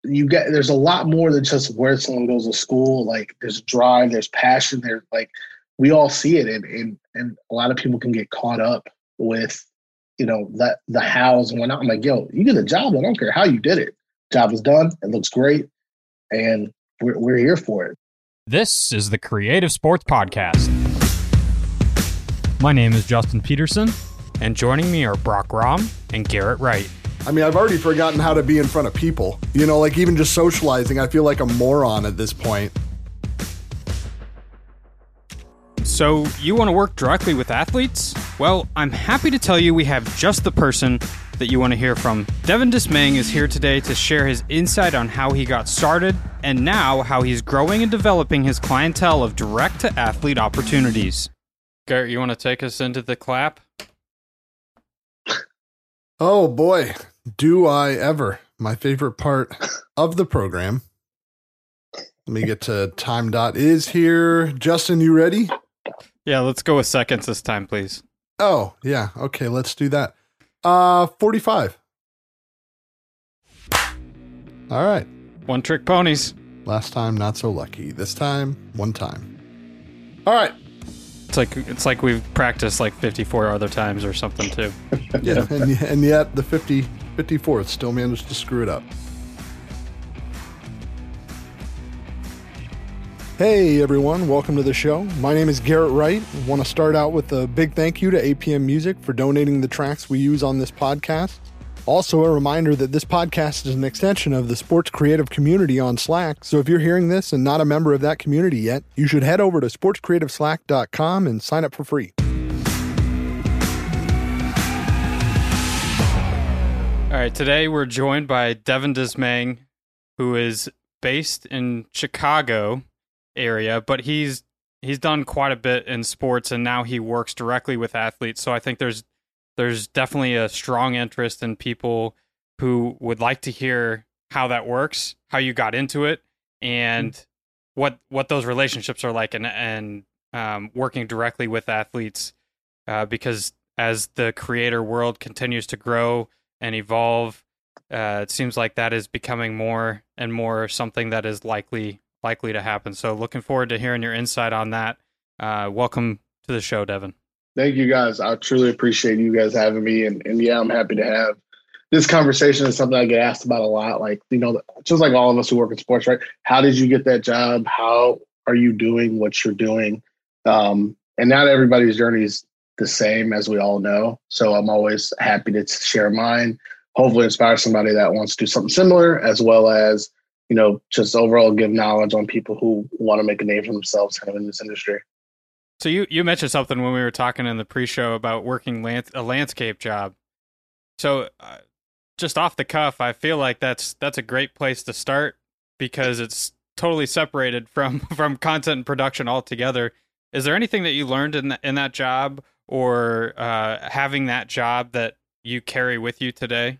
there's a lot more than just where someone goes to school. Like there's drive, there's passion, there's like we all see it, and a lot of people can get caught up with that the hows and whatnot. I'm like, yo, you get a job. I don't care how you did it. Job is done. It looks great, and we're here for it. This is the Creative Sports Podcast. My name is Justin Peterson, and joining me are Brock Rom and Garrett Wright. I mean, I've already forgotten how to be in front of people. Like even just socializing, I feel like a moron at this point. So, you want to work directly with athletes? Well, I'm happy to tell you we have just the person that you want to hear from. Devin Dismang is here today to share his insight on how he got started and now how he's growing and developing his clientele of direct-to-athlete opportunities. Garrett, you want to take us into the clap? Oh boy, do I ever. My favorite part of the program. Let me get to time.is here. Justin, you ready? Yeah, let's go with seconds this time, please. Oh, yeah. Okay, let's do that. 45. All right. One trick ponies. Last time, not so lucky. This time, one time. All right. It's like we've practiced like 54 other times or something too. Yeah, and yet the 54th still managed to screw it up. Hey everyone, welcome to the show. My name is Garrett Wright. I want to start out with a big thank you to APM Music for donating the tracks we use on this podcast. Also, a reminder that this podcast is an extension of the sports creative community on Slack, so if you're hearing this and not a member of that community yet, you should head over to sportscreativeslack.com and sign up for free. All right, today we're joined by Devin Dismang, who is based in Chicago area, but he's done quite a bit in sports, and now he works directly with athletes, so I think there's definitely a strong interest in people who would like to hear how that works, how you got into it, and what those relationships are like, and working directly with athletes, because as the creator world continues to grow and evolve, it seems like that is becoming more and more something that is likely to happen. So looking forward to hearing your insight on that. Welcome to the show, Devin. Thank you, guys. I truly appreciate you guys having me. And yeah, I'm happy to have this conversation. Is something I get asked about a lot. Like, just like all of us who work in sports, right? How did you get that job? How are you doing what you're doing? And not everybody's journey is the same, as we all know. So I'm always happy to share mine, hopefully inspire somebody that wants to do something similar, as well as, just overall give knowledge on people who want to make a name for themselves kind of in this industry. So you mentioned something when we were talking in the pre-show about working a landscape job. So just off the cuff, I feel like that's a great place to start because it's totally separated from content and production altogether. Is there anything that you learned in that job or having that job that you carry with you today?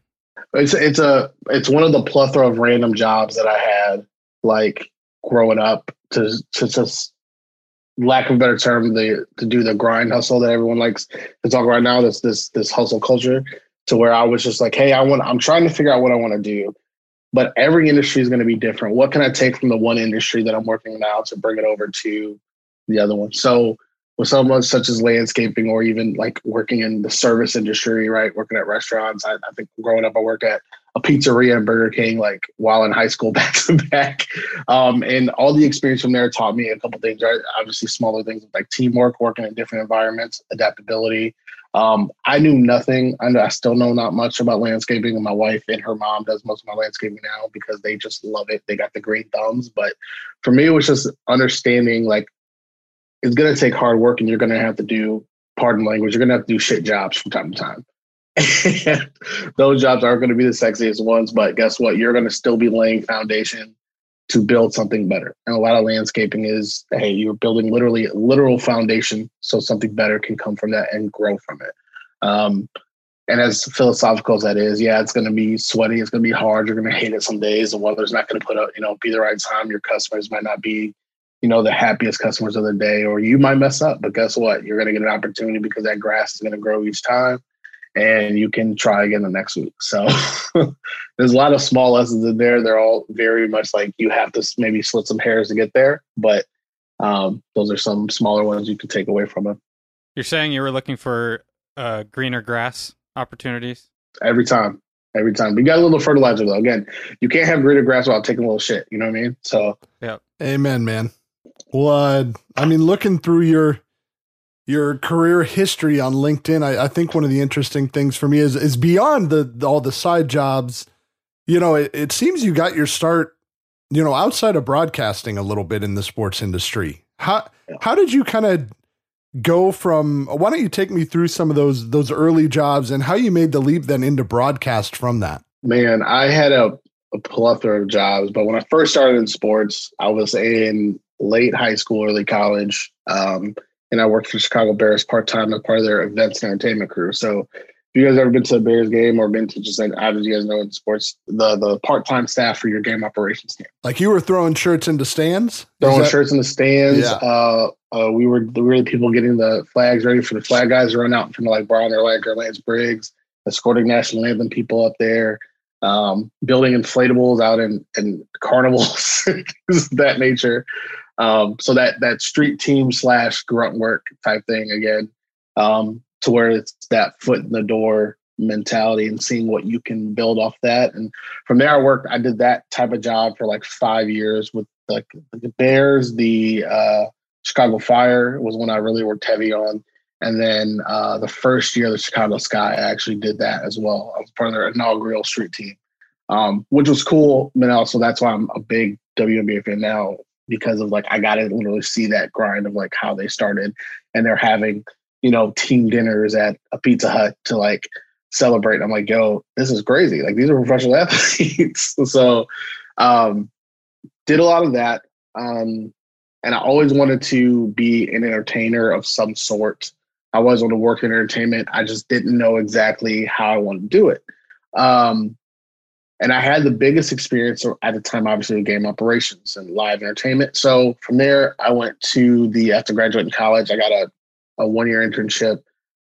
It's one of the plethora of random jobs that I had, like growing up, to just, lack of a better term, to do the grind hustle that everyone likes to talk right now. This hustle culture, to where I was just like, hey, I'm trying to figure out what I want to do, but every industry is going to be different. What can I take from the one industry that I'm working now to bring it over to the other one? So with someone such as landscaping, or even like working in the service industry, right? Working at restaurants. I think growing up, I worked at a pizzeria and Burger King, like while in high school, back to back. And all the experience from there taught me a couple things, right? Obviously smaller things like teamwork, working in different environments, adaptability. I knew nothing. I still know not much about landscaping, and my wife and her mom does most of my landscaping now because they just love it. They got the green thumbs. But for me, it was just understanding, like, it's going to take hard work, and you're going to have to do, pardon language, you're going to have to do shit jobs from time to time. And those jobs aren't going to be the sexiest ones, but guess what? You're going to still be laying foundation to build something better. And a lot of landscaping is, hey, you're building literal foundation so something better can come from that and grow from it. And as philosophical as that is, yeah, it's going to be sweaty. It's going to be hard. You're going to hate it some days. The weather's not going to be the right time. Your customers might not be, the happiest customers of the day, or you might mess up, but guess what? You're going to get an opportunity because that grass is going to grow each time. and you can try again the next week. So there's a lot of small lessons in there. They're all very much like you have to maybe split some hairs to get there, but those are some smaller ones you can take away from it. You're saying you were looking for greener grass opportunities? Every time. We got a little fertilizer, though. Again, you can't have greener grass without taking a little shit. You know what I mean? So, yeah. Amen, man. Well, I mean, looking through your career history on LinkedIn, I think one of the interesting things for me is beyond all the side jobs, you know, it seems you got your start, you know, outside of broadcasting a little bit in the sports industry. How did you kind of go from, why don't you take me through some of those early jobs and how you made the leap then into broadcast from that? Man, I had a plethora of jobs, but when I first started in sports, I was in late high school, early college. And I worked for Chicago Bears part-time as part of their events and entertainment crew. So if you guys ever been to a Bears game or been to just like, as you guys know in sports, the part-time staff for your game operations team. Like you were throwing shirts into stands? Shirts in the stands. Yeah. We were the people getting the flags ready for the flag guys to run out in front of like Brian Urlacher, Lance Briggs, escorting national anthem people up there, building inflatables out in carnivals, things of that nature. So that street team / grunt work type thing again, to where it's that foot in the door mentality and seeing what you can build off that. And from there, I did that type of job for like 5 years with like the Bears, the Chicago Fire was when I really worked heavy on. And then the first year, the Chicago Sky, I actually did that as well. I was part of their inaugural street team, which was cool. And also that's why I'm a big WNBA fan now, because of like I got to literally see that grind of like how they started, and they're having, you know, team dinners at a Pizza Hut to like celebrate. I'm like, yo, this is crazy. Like these are professional athletes. So did a lot of that. And I always wanted to be an entertainer of some sort. I always wanted to work in entertainment. I just didn't know exactly how I wanted to do it. And I had the biggest experience at the time, obviously, with game operations and live entertainment. So from there, I went to after graduating college, I got a 1-year internship,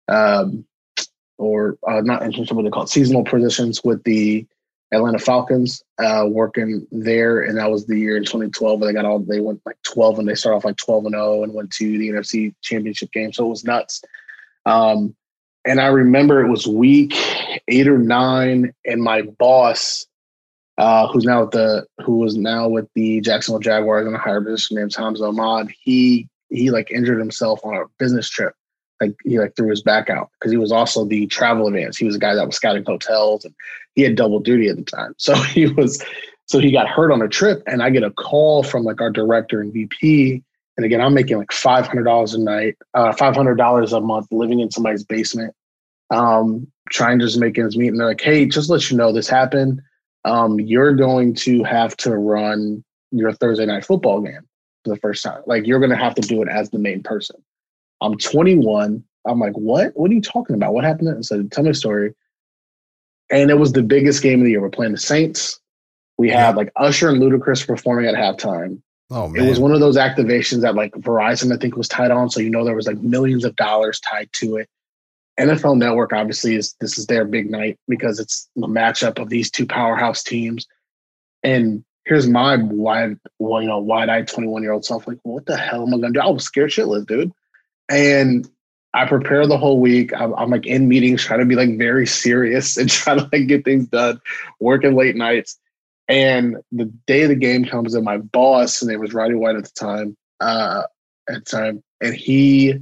or not internship, what they call it, seasonal positions with the Atlanta Falcons, working there. And that was the year in 2012 where they went like 12 and they started off like 12-0 and went to the NFC Championship game. So it was nuts. And I remember it was week 8 or 9, and my boss, who was now with the Jacksonville Jaguars in a higher position named Hamza Ahmad, he like injured himself on a business trip. Like he like threw his back out because he was also the travel advance. He was a guy that was scouting hotels, and he had double duty at the time. So he got hurt on a trip, and I get a call from like our director and VP. And again, I'm making like $500 a night, $500 a month, living in somebody's basement, trying to just make ends meet. And they're like, hey, just let you know this happened. You're going to have to run your Thursday night football game for the first time. Like you're going to have to do it as the main person. I'm 21. I'm like, what? What are you talking about? What happened? I said, tell me a story. And it was the biggest game of the year. We're playing the Saints. We had like Usher and Ludacris performing at halftime. Oh, man. It was one of those activations that like Verizon, I think, was tied on. So, you know, there was like millions of dollars tied to it. NFL Network, obviously, this is their big night because it's the matchup of these two powerhouse teams. And here's my wide-eyed 21-year-old self, like, what the hell am I going to do? I was scared shitless, dude. And I prepare the whole week. I'm like in meetings, trying to be like very serious and trying to like get things done, working late nights. And the day of the game comes, and my boss, his name was Roddy White at the time, and he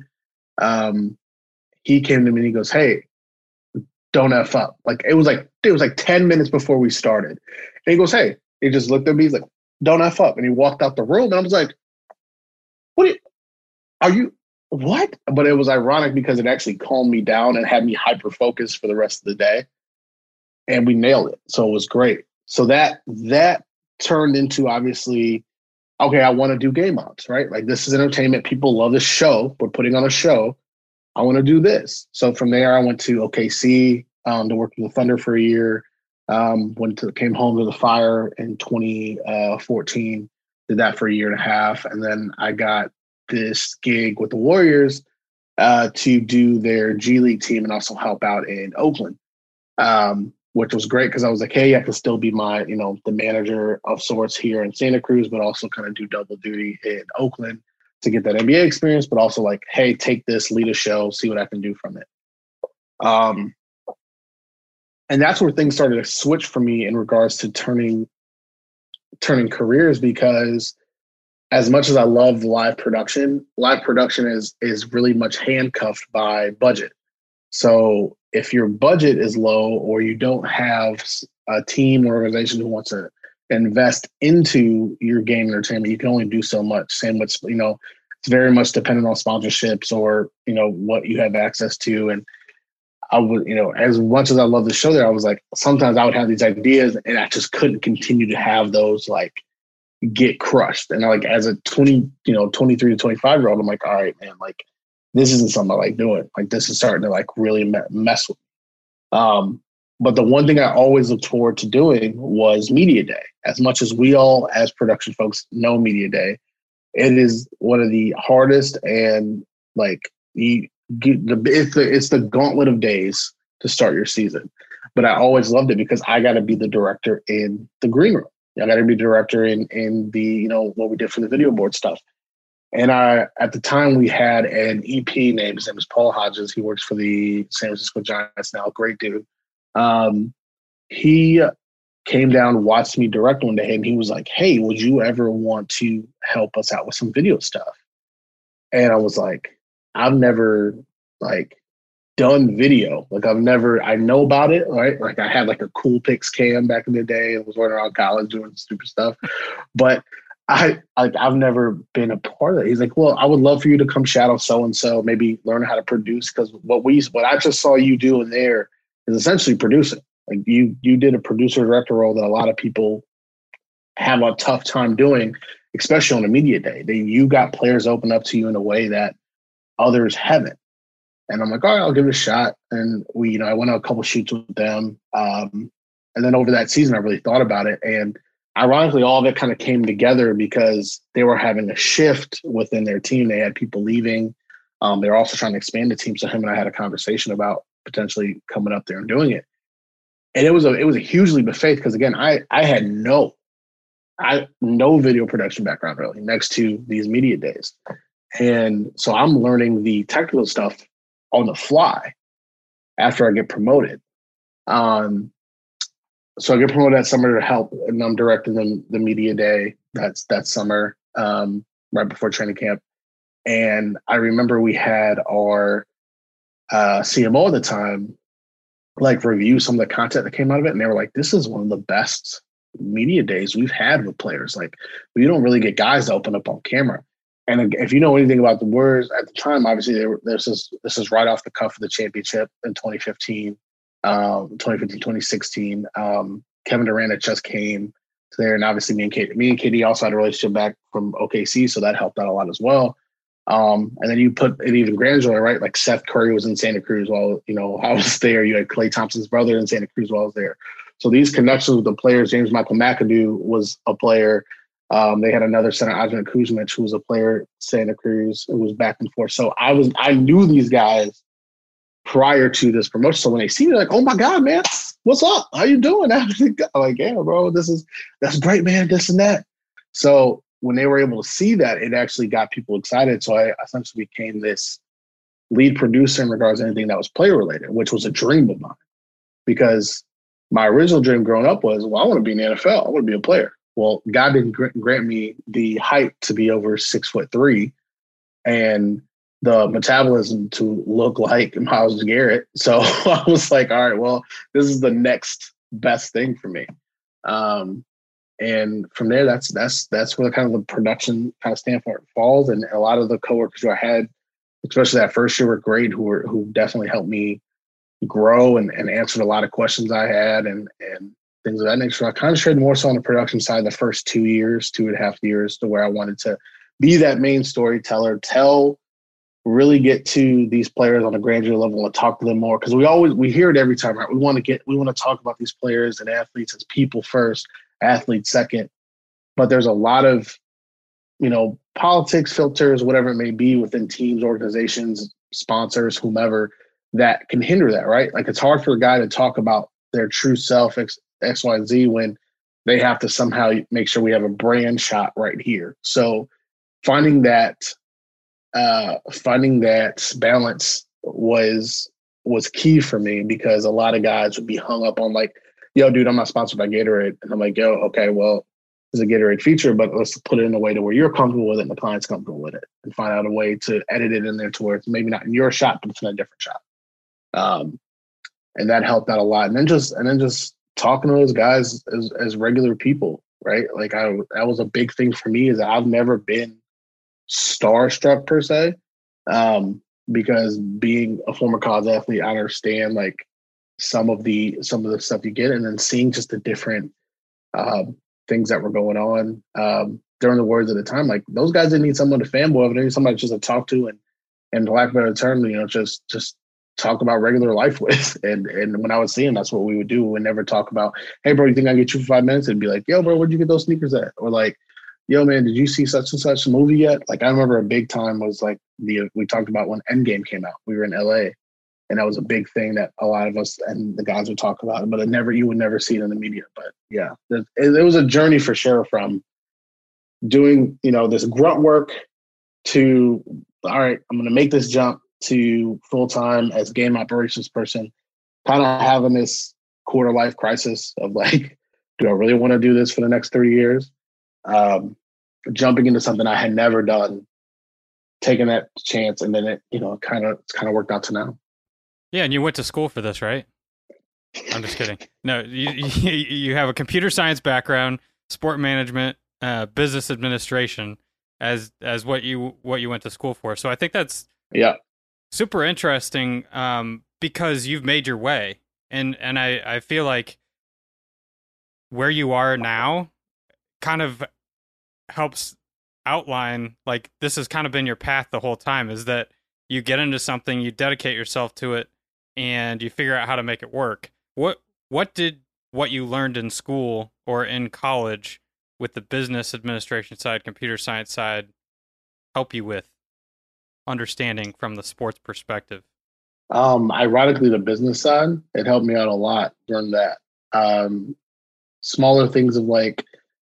came to me and he goes, hey, don't F up. Like it was like 10 minutes before we started. And he goes, hey, he just looked at me, he's like, don't F up. And he walked out the room, and I was like, what? But it was ironic because it actually calmed me down and had me hyper focused for the rest of the day. And we nailed it. So it was great. So that turned into, obviously, okay, I want to do game ops, right? Like this is entertainment. People love this show. We're putting on a show. I want to do this. So from there, I went to OKC to work with the Thunder for a year. Came home to the Fire in 2014. Did that for a year and a half. And then I got this gig with the Warriors to do their G League team and also help out in Oakland, which was great because I was like, hey, I can still be my, the manager of sorts here in Santa Cruz, but also kind of do double duty in Oakland to get that NBA experience, but also like, hey, take this, lead a show, see what I can do from it. And that's where things started to switch for me in regards to turning careers, because as much as I love live production is really much handcuffed by budget. So if your budget is low or you don't have a team or organization who wants to invest into your game entertainment, you can only do so much. Same with, it's very much dependent on sponsorships or, what you have access to. And I would, as much as I love the show there, I was like, sometimes I would have these ideas and I just couldn't continue to have those like get crushed. And like as a 23 to 25 year old, I'm like, all right, man, like this isn't something I like doing. Like this is starting to like really mess with me. But the one thing I always looked forward to doing was Media Day. As much as we all as production folks know Media Day, it is one of the hardest and like it's the gauntlet of days to start your season. But I always loved it because I got to be the director in the green room. I got to be director in the, what we did for the video board stuff. And at the time we had an EP named, his name is Paul Hodges. He works for the San Francisco Giants now, great dude. He came down, watched me direct one day, and he was like, hey, would you ever want to help us out with some video stuff? And I was like, I've never like done video. Like I know about it, right? Like I had like a Cool Pix cam back in the day and was running around college doing stupid stuff. But I've never been a part of it. He's like, well, I would love for you to come shadow so-and-so, maybe learn how to produce. Cause what I just saw you do in there is essentially producing. Like you did a producer director role that a lot of people have a tough time doing, especially on a media day. You got players open up to you in a way that others haven't. And I'm like, all right, I'll give it a shot. And I went on a couple shoots with them. And then over that season, I really thought about it. And ironically, all of it kind of came together because they were having a shift within their team. They had people leaving. They were also trying to expand the team. So him and I had a conversation about potentially coming up there and doing it. And it was a huge leap of faith because, again, I had no video production background really next to these media days. And so I'm learning the technical stuff on the fly after I get promoted. So I get promoted that summer to help, and I'm directing the media day that summer, right before training camp. And I remember we had our CMO at the time like review some of the content that came out of it, and they were like, "This is one of the best media days we've had with players. Like, we don't really get guys to open up on camera." And if you know anything about the Warriors at the time, obviously this is right off the cuff of the championship in 2015, 2016. Kevin Durant had just came to there, and obviously me and KD also had a relationship back from OKC, so that helped out a lot as well. And then you put it even grander, right? Like Seth Curry was in Santa Cruz while I was there. You had Klay Thompson's brother in Santa Cruz while I was there. So these connections with the players, James Michael McAdoo was a player. They had another center, Adrian Kuzmic, who was a player, Santa Cruz. It was back and forth. So I knew these guys prior to this promotion. So when they see me, they're like, "Oh my God, man, what's up? How you doing?" I'm like, "Yeah, bro, that's great, man, this and that." So when they were able to see that, it actually got people excited. So I essentially became this lead producer in regards to anything that was player related, which was a dream of mine. Because my original dream growing up was, well, I want to be in the NFL. I want to be a player. Well, God didn't grant me the height to be over 6'3" and the metabolism to look like Myles Garrett. So I was like, all right, well, this is the next best thing for me. And from there, that's where the kind of the production kind of standpoint falls. And a lot of the coworkers who I had, especially that first year, were great, who definitely helped me grow and answered a lot of questions I had and things of that nature. So I concentrated more so on the production side the first 2.5 years, to where I wanted to be that main storyteller, really get to these players on a granular level and talk to them more. Because we hear it every time, right? We want to talk about these players and athletes as people first, athletes second. But there's a lot of, politics, filters, whatever it may be within teams, organizations, sponsors, whomever, that can hinder that, right? Like it's hard for a guy to talk about their true self, X, Y, and Z, when they have to somehow make sure we have a brand shot right here. So finding that balance was key for me, because a lot of guys would be hung up on like, yo, dude, I'm not sponsored by Gatorade. And I'm like, yo, okay, well, there's a Gatorade feature, but let's put it in a way to where you're comfortable with it and the client's comfortable with it, and find out a way to edit it in there to where it's maybe not in your shot, but it's in a different shot. And that helped out a lot. And then just talking to those guys as regular people, right? Like that was a big thing for me, is that I've never been starstruck per se. Because being a former college athlete, I understand like some of the stuff you get, and then seeing just the different things that were going on during the words at the time. Like those guys didn't need someone to fanboy over, they need somebody just to talk to and for lack of a better term, just talk about regular life with. And when I was seeing, that's what we would do. We would never talk about, hey bro, you think I can get you for 5 minutes? It'd be like, yo bro, where'd you get those sneakers at? Or like, yo man, did you see such and such movie yet? Like I remember a big time was like we talked about when Endgame came out. We were in LA, and that was a big thing that a lot of us and the guys would talk about, but you would never see it in the media. But yeah, it was a journey for sure, from doing, this grunt work to, all right, I'm going to make this jump to full-time as game operations person, kind of having this quarter life crisis of like, do I really want to do this for the next 30 years? Jumping into something I had never done, taking that chance, and then it's kind of worked out to now. Yeah, and you went to school for this, right? I'm just kidding. No, you have a computer science background, sport management, business administration as what you went to school for. So I think that's super interesting, because you've made your way, and I feel like where you are now kind of helps outline, like, this has kind of been your path the whole time, is that you get into something, you dedicate yourself to it, and you figure out how to make it work. What did what you learned in school or in college with the business administration side, computer science side, help you with understanding from the sports perspective? Ironically, the business side, it helped me out a lot during that. Smaller things of like,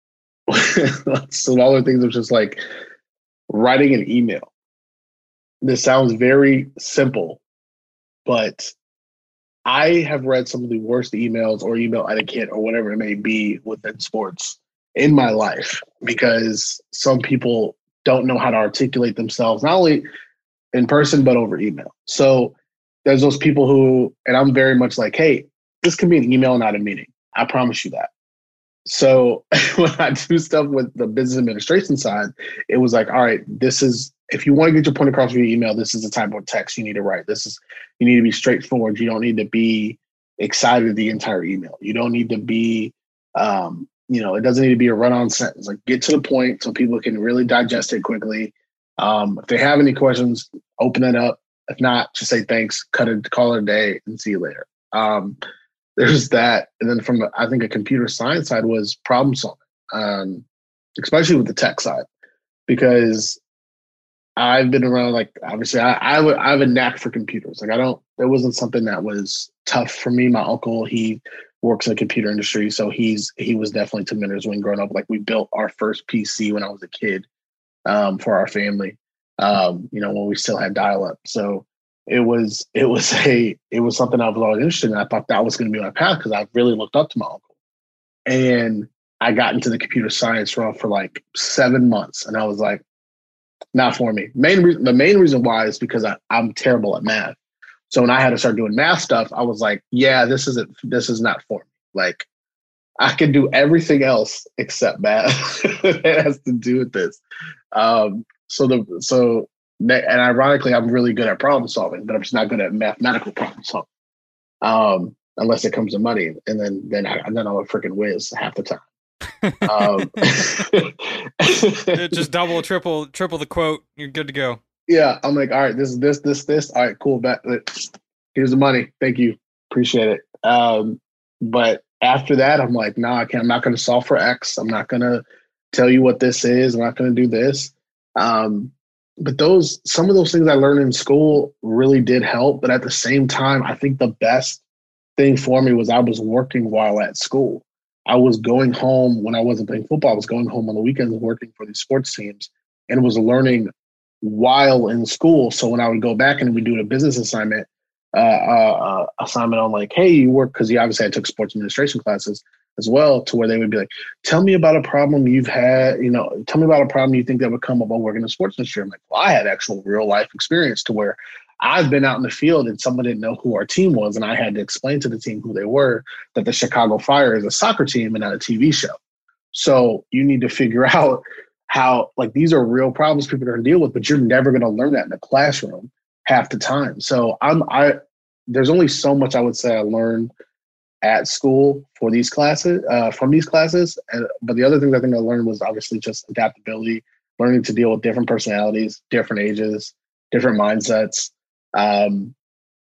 just like writing an email. This sounds very simple, but I have read some of the worst emails or email etiquette or whatever it may be within sports in my life, because some people don't know how to articulate themselves, not only in person, but over email. So there's those people who, and I'm very much like, hey, this can be an email, not a meeting. I promise you that. So when I do stuff with the business administration side, it was like, all right, if you want to get your point across via email, this is the type of text you need to write. You need to be straightforward. You don't need to be excited the entire email. You don't need to be, it doesn't need to be a run-on sentence. Like, get to the point so people can really digest it quickly. If they have any questions, open it up. If not, just say thanks, call it a day, and see you later. There's that. And then from I think a computer science side was problem solving, especially with the tech side, because I've been around, like, obviously I have a knack for computers. Like, it wasn't something that was tough for me. My uncle, he works in the computer industry, so he was definitely to Mentor's Wing growing up. Like, we built our first PC when I was a kid, for our family, when we still had dial-up. So it was something I was always interested in. I thought that was going to be my path, because I really looked up to my uncle. And I got into the computer science realm for like 7 months, and I was like, not for me. The main reason why is because I'm terrible at math. So when I had to start doing math stuff, I was like, yeah, this is not for me. Like, I can do everything else except math. It has to do with this. And ironically, I'm really good at problem solving, but I'm just not good at mathematical problem solving. Unless it comes to money, and then I'm a freaking whiz half the time. Just double, triple the quote. You're good to go. Yeah, I'm like, all right, this. All right, cool. Here's the money. Thank you, appreciate it. But after that, I'm like, no, I can't. I'm not going to solve for X. I'm not going to tell you what this is. I'm not going to do this. some of those things I learned in school really did help. But at the same time, I think the best thing for me was I was working while at school. I was going home when I wasn't playing football. I was going home on the weekends working for these sports teams and was learning while in school. So when I would go back and we do a business assignment on like, hey, you work, because obviously I took sports administration classes as well, to where they would be like, tell me about a problem you've had, tell me about a problem you think that would come up while working in the sports industry. I'm like, well, I had actual real life experience to where I've been out in the field and someone didn't know who our team was. And I had to explain to the team who they were, that the Chicago Fire is a soccer team and not a TV show. So you need to figure out how, like, these are real problems people are going to deal with, but you're never going to learn that in the classroom half the time. So there's only so much I would say I learned at school for these classes, from these classes. But the other thing I think I learned was obviously just adaptability, learning to deal with different personalities, different ages, different mindsets. And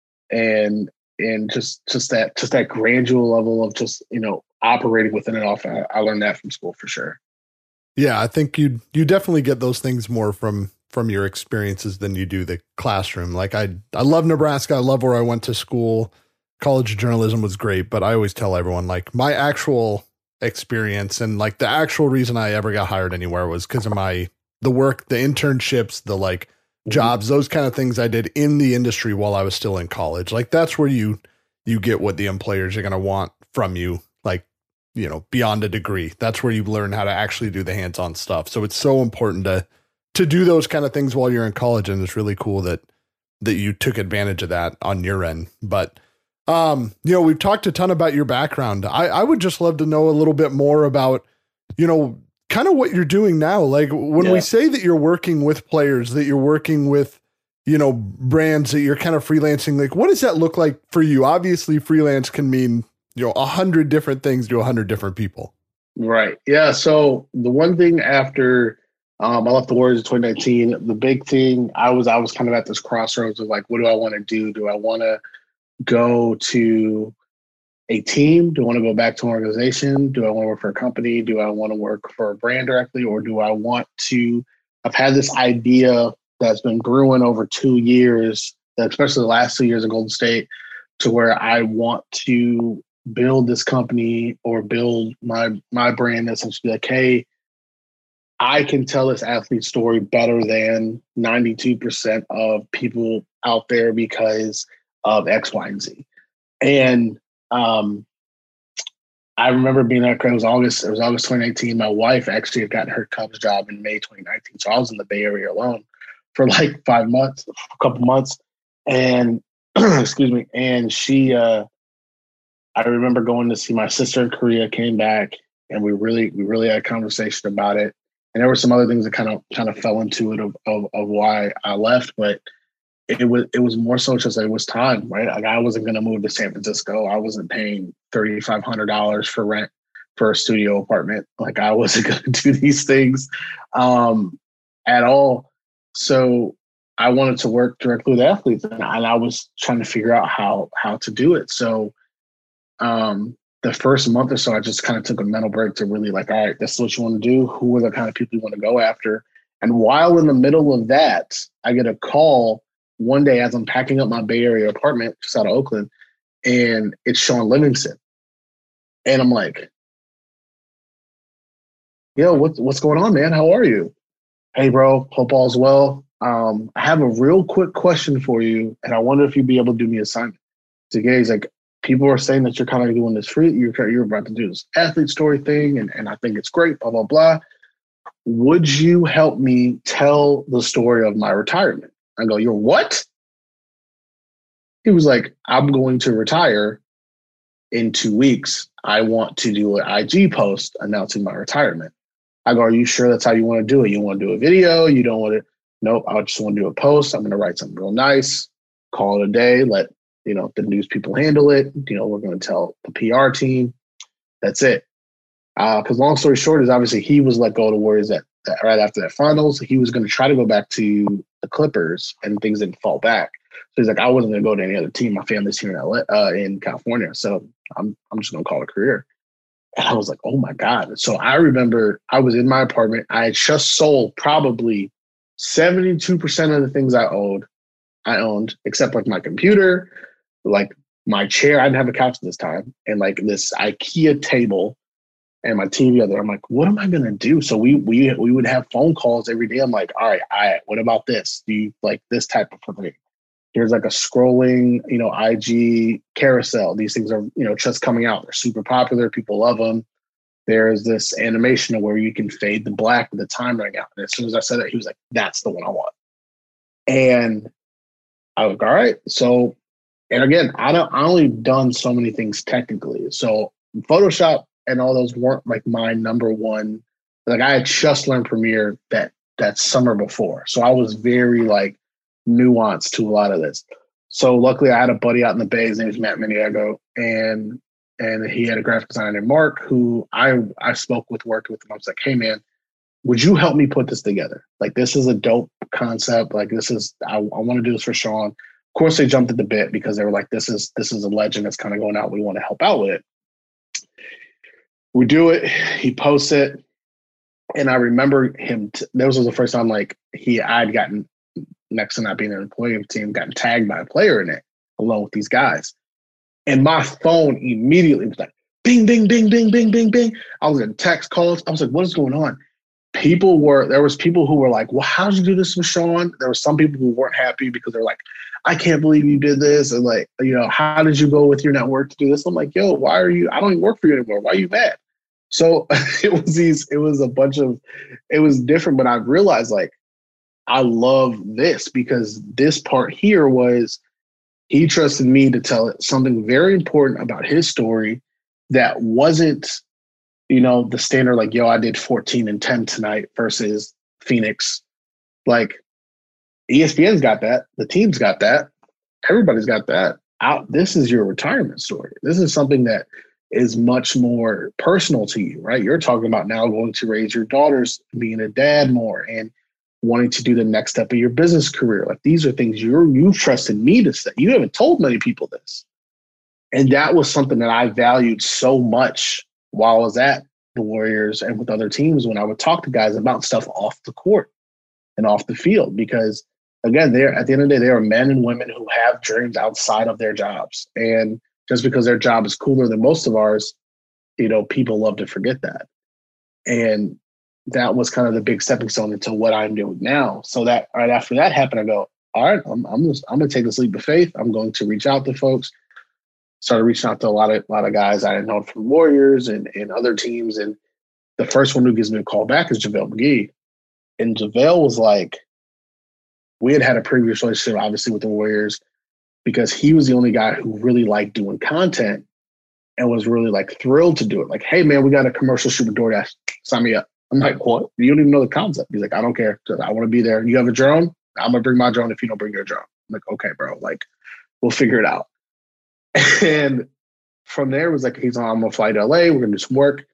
just that gradual level of just, operating within it all. I learned that from school for sure. Yeah, I think you definitely get those things more from your experiences than you do the classroom. Like I love Nebraska. I love where I went to school. College of journalism was great, but I always tell everyone, like, my actual experience and like the actual reason I ever got hired anywhere was because of the work, the internships, the like jobs, those kind of things I did in the industry while I was still in college. Like that's where you get what the employers are going to want from you. Like, beyond a degree, that's where you learn how to actually do the hands-on stuff. So it's so important to do those kind of things while you're in college. And it's really cool that you took advantage of that on your end. But, we've talked a ton about your background. I would just love to know a little bit more about, kind of what you're doing now. Like when we say that you're working with players, that you're working with, brands, that you're kind of freelancing, like what does that look like for you? Obviously freelance can mean, 100 different things to 100 different people. Right. Yeah. So the one thing after I left the Warriors in 2019, the big thing, I was kind of at this crossroads of like, what do I want to do? Do I want to go to a team? Do I want to go back to an organization? Do I want to work for a company? Do I want to work for a brand directly? Or do I want to, I've had this idea that's been brewing over 2 years, especially the last 2 years at Golden State, to where I want to build this company or build my brand that's essentially like, hey, I can tell this athlete story better than 92% of people out there because of X, Y, and Z. And I remember being at, it was August 2019. My wife actually had gotten her Cubs job in May 2019. So I was in the Bay Area alone for like 5 months, a couple months. And excuse me. And she, I remember going to see my sister in Korea, came back, and we really had a conversation about it. And there were some other things that kind of fell into it of why I left, but it was more so just that it was time, right? Like I wasn't going to move to San Francisco. I wasn't paying $3,500 for rent for a studio apartment. Like I wasn't going to do these things at all. So I wanted to work directly with athletes, and I was trying to figure out how to do it. So the first month or so, I just kind of took a mental break to really like, all right, this is what you want to do. Who are the kind of people you want to go after? And while in the middle of that, I get a call one day as I'm packing up my Bay Area apartment just out of Oakland, and it's Shaun Livingston. And I'm like, yo, what's going on, man? How are you? Hey, bro, hope all's well. I have a real quick question for you, and I wonder if you'd be able to do me an assignment. So he's like, people are saying that you're kind of doing this free, you're about to do this athlete story thing, and I think it's great, blah, blah, blah. Would you help me tell the story of my retirement? I go, you're what? He was like, I'm going to retire in 2 weeks. I want to do an IG post announcing my retirement. I go, are you sure that's how you want to do it? You want to do a video? You don't want to? Nope, I just want to do a post. I'm going to write something real nice, call it a day, let the news people handle it. We're going to tell the PR team. That's it. Because long story short is obviously he was let go of the Warriors that right after that finals. He was going to try to go back to the Clippers, and things didn't fall back. So he's like, I wasn't going to go to any other team. My family's here in LA, in California, so I'm just going to call it a career. And I was like, oh my God. So I remember I was in my apartment. I had just sold probably 72% of the things I owned, except like my computer, like my chair. I didn't have a couch this time, and like this IKEA table and my TV other. I'm like, what am I gonna do? So we would have phone calls every day. I'm like, all right, what about this? Do you like this type of thing? There's like a scrolling, IG carousel. These things are, just coming out. They're super popular. People love them. There's this animation where you can fade the black with the time running out. And as soon as I said it, he was like, that's the one I want. And I was like, all right. So, and again, I only done so many things technically. So Photoshop and all those weren't like my number one. Like I had just learned Premiere that summer before. So I was very like nuanced to a lot of this. So luckily I had a buddy out in the Bay. His name is Matt Maniago. And he had a graphic designer named Mark, who I spoke with, worked with him. I was like, hey man, would you help me put this together? Like, this is a dope concept. Like I want to do this for Sean. Of course they jumped at the bit because they were like, this is a legend that's kind of going out. We want to help out with it. We do it. He posts it. And I remember him. That was the first time like I'd gotten, next to not being an employee of the team, gotten tagged by a player in it along with these guys. And my phone immediately was like, bing, bing, bing, bing, bing, bing, bing. I was in text calls. I was like, what is going on? There was people who were like, well, how did you do this with Sean? There were some people who weren't happy because they're like, I can't believe you did this. And like, how did you go with your network to do this? I'm like, yo, I don't even work for you anymore. Why are you mad? So it was different, but I realized like, I love this because this part here was, he trusted me to tell something very important about his story that wasn't, the standard like, yo, I did 14 and 10 tonight versus Phoenix. Like ESPN's got that. The team's got that. Everybody's got that. This is your retirement story. This is something that is much more personal to you, right? You're talking about now going to raise your daughters, being a dad more, and wanting to do the next step of your business career. Like these are things you've trusted me to say. You haven't told many people this. And that was something that I valued so much while I was at the Warriors and with other teams when I would talk to guys about stuff off the court and off the field. Because again, at the end of the day, they are men and women who have dreams outside of their jobs. And just because their job is cooler than most of ours, people love to forget that. And that was kind of the big stepping stone into what I'm doing now. So that right after that happened, I go, all right, I'm going to take this leap of faith. I'm going to reach out to folks. Started reaching out to a lot of guys I had known from Warriors and other teams. And the first one who gives me a call back is JaVale McGee. And JaVale was like, we had a previous relationship, obviously, with the Warriors because he was the only guy who really liked doing content and was really like thrilled to do it. Like, hey man, we got a commercial shoot with DoorDash. Sign me up. I'm like, what? You don't even know the concept. He's like, I don't care. I want to be there. You have a drone? I'm going to bring my drone if you don't bring your drone. I'm like, okay, bro. Like, we'll figure it out. And from there, it was like, I'm going to fly to LA. We're going to do some work.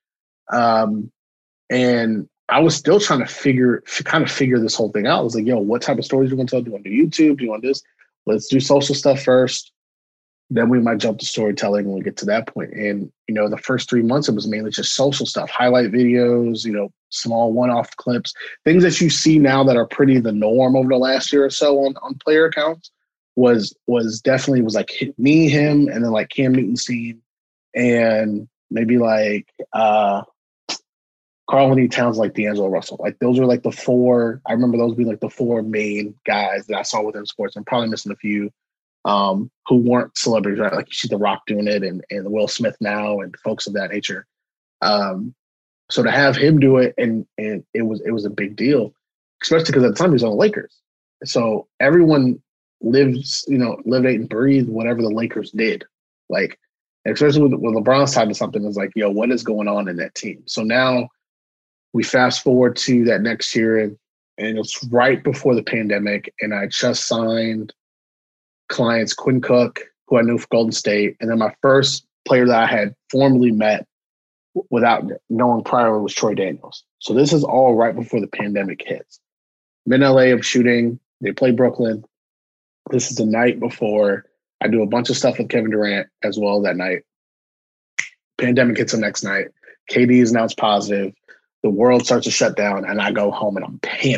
And I was still trying to figure this whole thing out. I was like, yo, what type of stories do you want to tell? Do you want to do YouTube? Do you want this? Let's do social stuff first. Then we might jump to storytelling when we get to that point. And, the first 3 months, it was mainly just social stuff, highlight videos, small one-off clips, things that you see now that are pretty the norm over the last year or so on player accounts was definitely like me, him, and then like Cam Newton and maybe like Karl-Anthony Towns, like D'Angelo Russell. Like those are like the four. I remember those being like the four main guys that I saw within sports. I'm probably missing a few. Who weren't celebrities, right? Like you see The Rock doing it and Will Smith now and folks of that nature. So to have him do it and it was a big deal, especially because at the time he was on the Lakers. So everyone lived, ate and breathed whatever the Lakers did. Like, especially with LeBron's side of something, it's like, yo, what is going on in that team? So now we fast forward to that next year and it's right before the pandemic and I just signed clients, Quinn Cook, who I knew from Golden State. And then my first player that I had formally met without knowing prior was Troy Daniels. So this is all right before the pandemic hits. I'm in LA, I'm shooting. They play Brooklyn. This is the night before. I do a bunch of stuff with Kevin Durant as well that night. Pandemic hits the next night. KD is announced positive. The world starts to shut down and I go home and I'm panicked.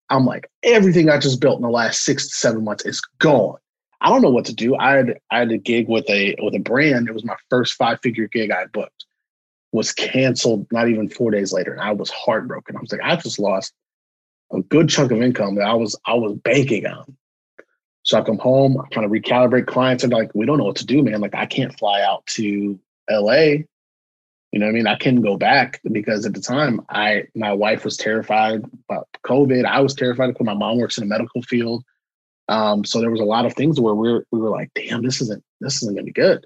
I'm like, everything I just built in the last 6 to 7 months is gone. I don't know what to do. I had a gig with a brand. It was my first 5-figure gig I booked. Was canceled not even 4 days later, and I was heartbroken. I was like, I just lost a good chunk of income that I was banking on. So I come home, I kind of recalibrate. Clients are like, we don't know what to do, man. Like, I can't fly out to LA. You know what I mean? I couldn't go back because at the time my wife was terrified about COVID. I was terrified because my mom works in the medical field. So there was a lot of things where we were like, damn, this isn't gonna be good.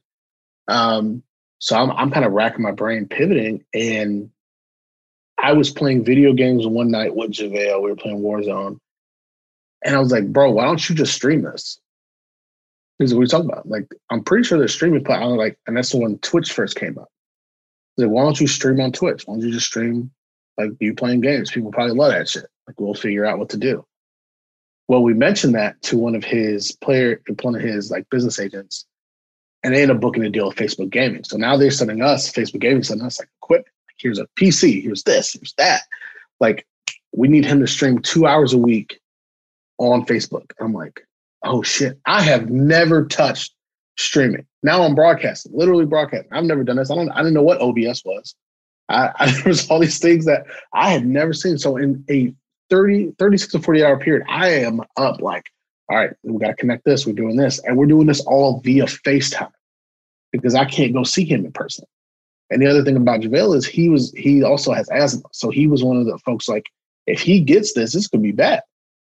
So I'm kind of racking my brain pivoting, and I was playing video games one night with JaVale. We were playing Warzone. And I was like, bro, why don't you just stream this? He's like, what are you talking about? Like, I'm pretty sure there's streaming platform. Like, and that's when Twitch first came up. He's like, why don't you stream on Twitch? Why don't you just stream like you playing games? People probably love that shit. Like, we'll figure out what to do. Well, we mentioned that to one of his like business agents, and they ended up booking a deal with Facebook Gaming. So now they're sending us, Facebook Gaming sending us like equipment. Like, here's a PC, here's this, here's that. Like, we need him to stream 2 hours a week on Facebook. I'm like, oh shit, I have never touched streaming. Now I'm broadcasting, literally broadcasting. I've never done this. I didn't know what OBS was. There was all these things that I had never seen. So in a 36 to 48-hour period, I am up like, all right, we got to connect this. We're doing this. And we're doing this all via FaceTime because I can't go see him in person. And the other thing about JaVale is he also has asthma. So he was one of the folks like, if he gets this could be bad.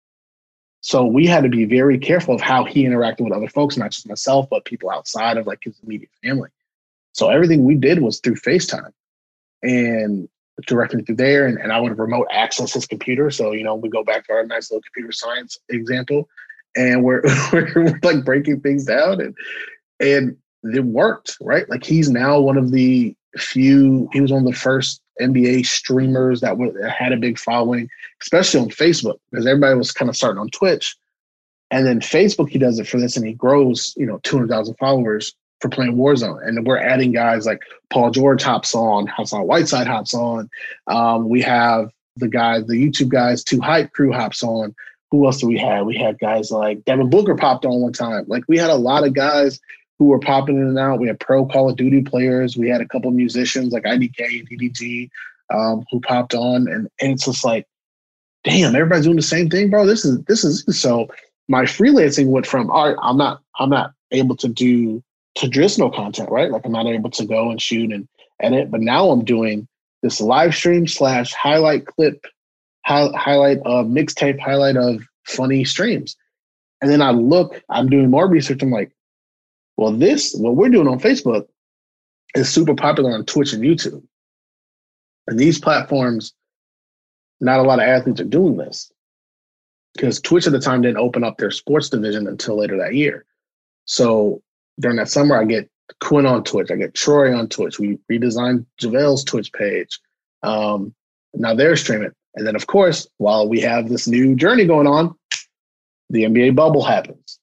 So we had to be very careful of how he interacted with other folks, not just myself, but people outside of like his immediate family. So everything we did was through FaceTime and directly through there. And I would remote access his computer. So, you know, we go back to our nice little computer science example, and we're like breaking things down, and it worked, right? Like, he's now one of the few, he was one of the first NBA streamers that had a big following, especially on Facebook, because everybody was kind of starting on Twitch. And then Facebook, he does it for this, and he grows, 200,000 followers for playing Warzone. And we're adding guys like Paul George hops on, Hassan Whiteside hops on. We have the YouTube guys, 2Hype crew hops on. Who else do we have? We had guys like Devin Booker popped on one time. Like, we had a lot of guys who were popping in and out. We had pro Call of Duty players. We had a couple of musicians like IDK and DDG who popped on. And it's just like, damn, everybody's doing the same thing, bro. This is so my freelancing went from, all right, I'm not able to do traditional content, right? Like, I'm not able to go and shoot and edit, but now I'm doing this live stream / highlight clip, highlight of mixtape, highlight of funny streams. And then I'm doing more research. I'm like, well, what we're doing on Facebook is super popular on Twitch and YouTube. And these platforms, not a lot of athletes are doing this because Twitch at the time didn't open up their sports division until later that year. So during that summer, I get Quinn on Twitch. I get Troy on Twitch. We redesigned JaVale's Twitch page. Now they're streaming. And then, of course, while we have this new journey going on, the NBA bubble happens.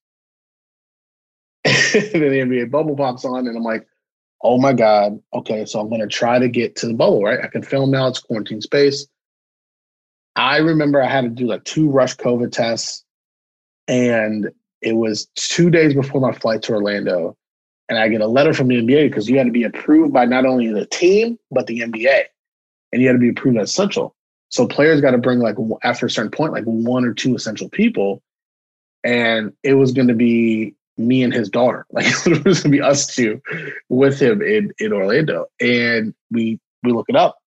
And then the NBA bubble pops on, and I'm like, oh my God, okay, so I'm going to try to get to the bubble, right? I can film now. It's quarantine space. I remember I had to do like 2 rush COVID tests, and it was 2 days before my flight to Orlando. And I get a letter from the NBA because you had to be approved by not only the team, but the NBA. And you had to be approved as essential. So players got to bring, like, after a certain point, like 1 or 2 essential people. And it was going to be me and his daughter. Like, it was going to be us two with him in Orlando. And we look it up.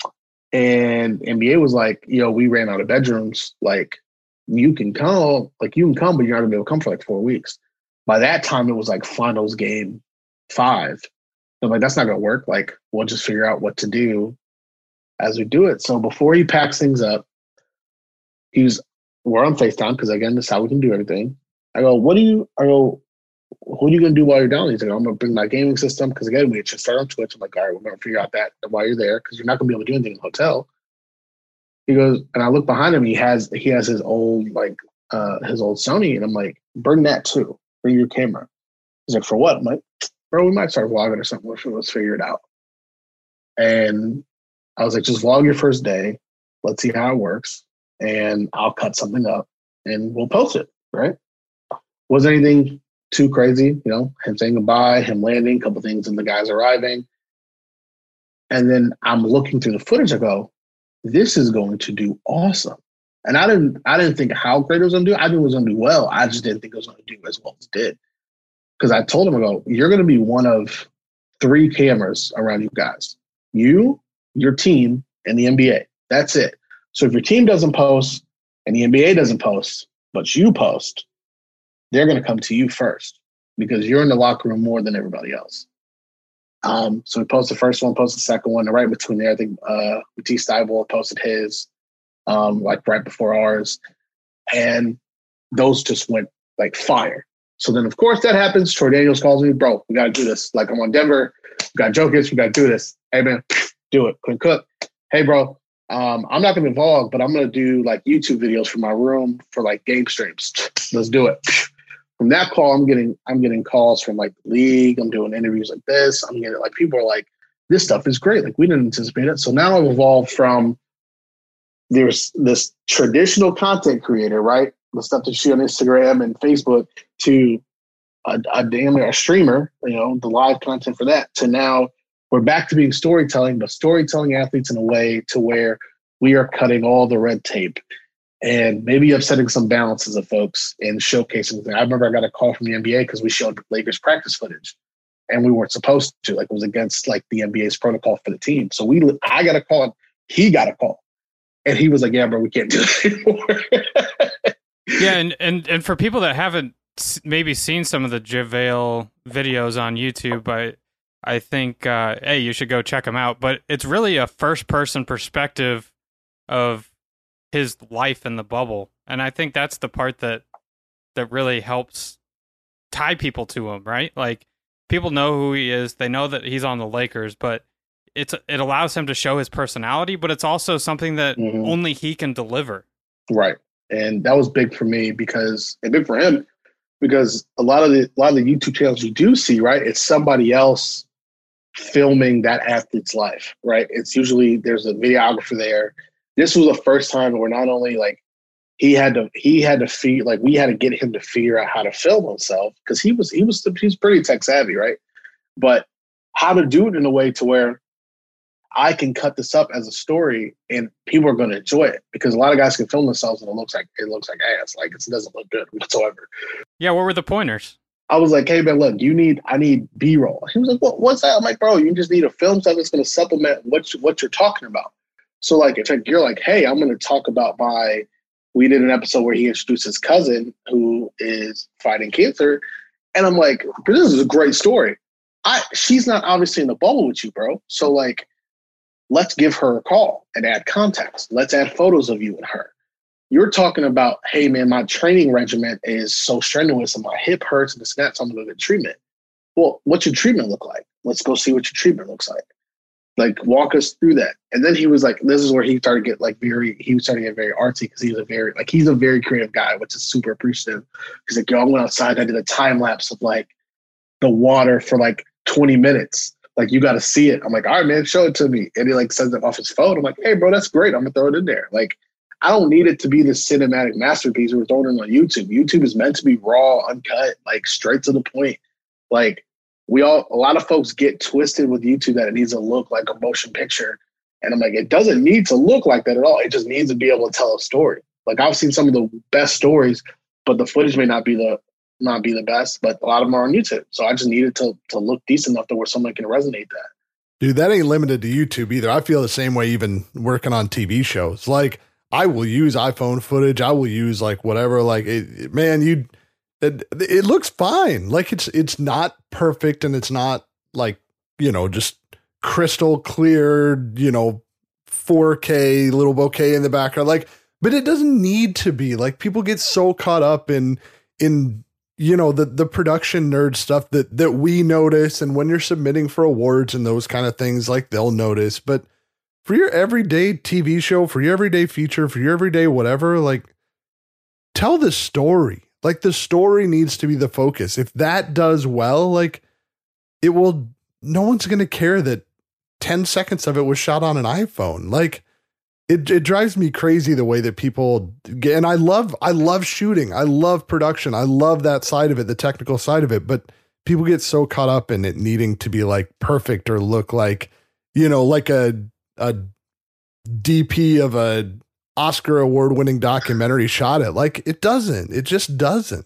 And NBA was like, we ran out of bedrooms. Like, you can come, but you're not going to be able to come for like 4 weeks. By that time, it was like finals game 5. I'm like, that's not going to work. Like, we'll just figure out what to do as we do it. So before he packs things up, we're on FaceTime because, again, this is how we can do everything. I go, what are you going to do while you're down? He's like, I'm going to bring my gaming system because, again, we should start on Twitch. I'm like, all right, we're going to figure out that while you're there because you're not going to be able to do anything in the hotel. He goes, and I look behind him. He has his old Sony, and I'm like, bring that too. Bring your camera. He's like, for what? I'm like, bro, we might start vlogging or something. Let's figure it out. And I was like, just vlog your first day. Let's see how it works. and I'll cut something up and we'll post it, right? Wasn't anything too crazy, him saying goodbye, him landing, a couple things, and the guys arriving. And then I'm looking through the footage. I go, this is going to do awesome. And I didn't think how great it was going to do. I knew it was going to do well. I just didn't think it was going to do as well as it did. Because I told him, I go, you're going to be one of 3 cameras around you guys. You, your team, and the NBA. That's it. So if your team doesn't post and the NBA doesn't post, but you post, they're going to come to you first because you're in the locker room more than everybody else. So we posted the first one, posted the second one, and right between there, I think Matisse Thybulle posted his like right before ours, and those just went like fire. So then, of course, that happens. Troy Daniels calls me, bro, we got to do this. Like, I'm on Denver. We got Jokic. We got to do this. Hey, man, do it. Quinn Cook. Hey, bro, I'm not going to vlog, but I'm going to do like YouTube videos from my room for like game streams. Let's do it. From that call, I'm getting calls from like the league. I'm doing interviews like this. I'm getting like people are like, this stuff is great. Like we didn't anticipate it. So now I've evolved from there's this traditional content creator, right? The stuff that you see on Instagram and Facebook to a streamer, the live content for that, to now we're back to being storytelling, but storytelling athletes in a way to where we are cutting all the red tape and maybe upsetting some balances of folks and showcasing things. I remember I got a call from the NBA because we showed Lakers practice footage and we weren't supposed to, like it was against like the NBA's protocol for the team. So I got a call, he got a call and he was like, yeah, bro, we can't do that anymore. Yeah. And for people that haven't maybe seen some of the JaVale videos on YouTube, I think, hey, you should go check them out. But it's really a first-person perspective of his life in the bubble. And I think that's the part that really helps tie people to him, right? Like, people know who he is. They know that he's on the Lakers, but it allows him to show his personality, but it's also something that only he can deliver. Right. And that was big for me and big for him because a lot of the YouTube channels you do see, right, it's somebody else filming that athlete's life, right? It's usually there's a videographer there. This was the first time where not only like he had to feed, like we had to get him to figure out how to film himself because he's pretty tech savvy, right? But how to do it in a way to where I can cut this up as a story and people are going to enjoy it because a lot of guys can film themselves and it looks like ass. Like it doesn't look good whatsoever. Yeah. What were the pointers? I was like, hey man, look, I need B-roll. He was like, what's that? I'm like, bro, you just need to film something that's going to supplement what you're talking about. So like, if you're like, hey, I'm going to talk about we did an episode where he introduced his cousin who is fighting cancer. And I'm like, this is a great story. She's not obviously in the bubble with you, bro. So like, let's give her a call and add context. Let's add photos of you and her. You're talking about, hey, man, my training regimen is so strenuous and my hip hurts and this and that, so I'm going to get treatment. Well, what's your treatment look like? Let's go see what your treatment looks like. Like, walk us through that. And then he was like, this is where he started to get very artsy because he's a very creative guy, which is super appreciative. He's like, yo, I went outside, I did a time lapse of like the water for like 20 minutes. Like, you got to see it. I'm like, all right, man, show it to me. And he like sends it off his phone. I'm like, hey, bro, that's great. I'm going to throw it in there. Like, I don't need it to be this cinematic masterpiece we're throwing it on YouTube. YouTube is meant to be raw, uncut, like straight to the point. Like a lot of folks get twisted with YouTube that it needs to look like a motion picture. And I'm like, it doesn't need to look like that at all. It just needs to be able to tell a story. Like I've seen some of the best stories, but the footage may not be the best, but a lot of them are on YouTube. So I just needed to look decent enough to where someone can resonate that. Dude, that ain't limited to YouTube either. I feel the same way even working on TV shows. Like, I will use iPhone footage. I will use like whatever, like it looks fine. Like it's not perfect and it's not like, just crystal clear, 4K little bokeh in the background. Like, but it doesn't need to be. Like, people get so caught up in the production nerd stuff that we notice. And when you're submitting for awards and those kind of things, like they'll notice, but for your everyday TV show, for your everyday feature, for your everyday whatever, like, tell the story. Like, the story needs to be the focus. If that does well, like, no one's going to care that 10 seconds of it was shot on an iPhone. Like, It drives me crazy the way that people get, and I love shooting. I love production. I love that side of it, the technical side of it, but people get so caught up in it needing to be like perfect or look like, like a DP of a Oscar award winning documentary shot it. Like it just doesn't.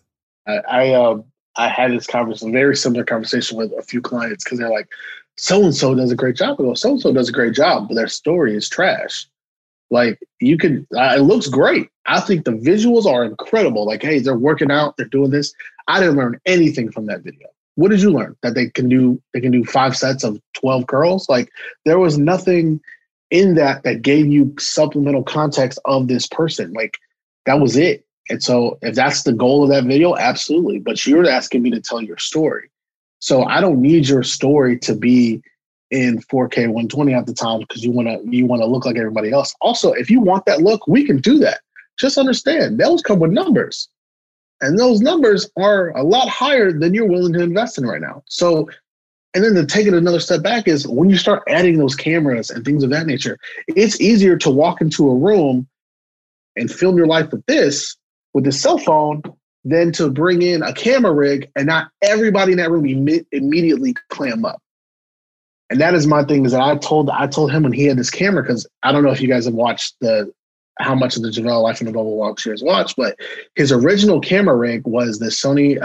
I had this conversation, very similar conversation with a few clients because they're like, so-and-so does a great job. I go, so-and-so does a great job, but their story is trash. Like it looks great. I think the visuals are incredible. Like, hey, they're working out, they're doing this. I didn't learn anything from that video. What did you learn? That they can do 5 sets of 12 curls? Like there was nothing in that gave you supplemental context of this person. Like that was it. And so if that's the goal of that video, absolutely. But you're asking me to tell your story. So I don't need your story to be in 4K 120 at the time because you want to look like everybody else. Also, if you want that look, we can do that. Just understand those come with numbers. And those numbers are a lot higher than you're willing to invest in right now. So, and then to take it another step back is when you start adding those cameras and things of that nature, it's easier to walk into a room and film your life with this cell phone than to bring in a camera rig and not everybody in that room immediately clam up. And that is my thing is that I told him when he had this camera, because I don't know if you guys have watched how much of the JaVale Life in the Bubble Walkshare has watched, but his original camera rig was the Sony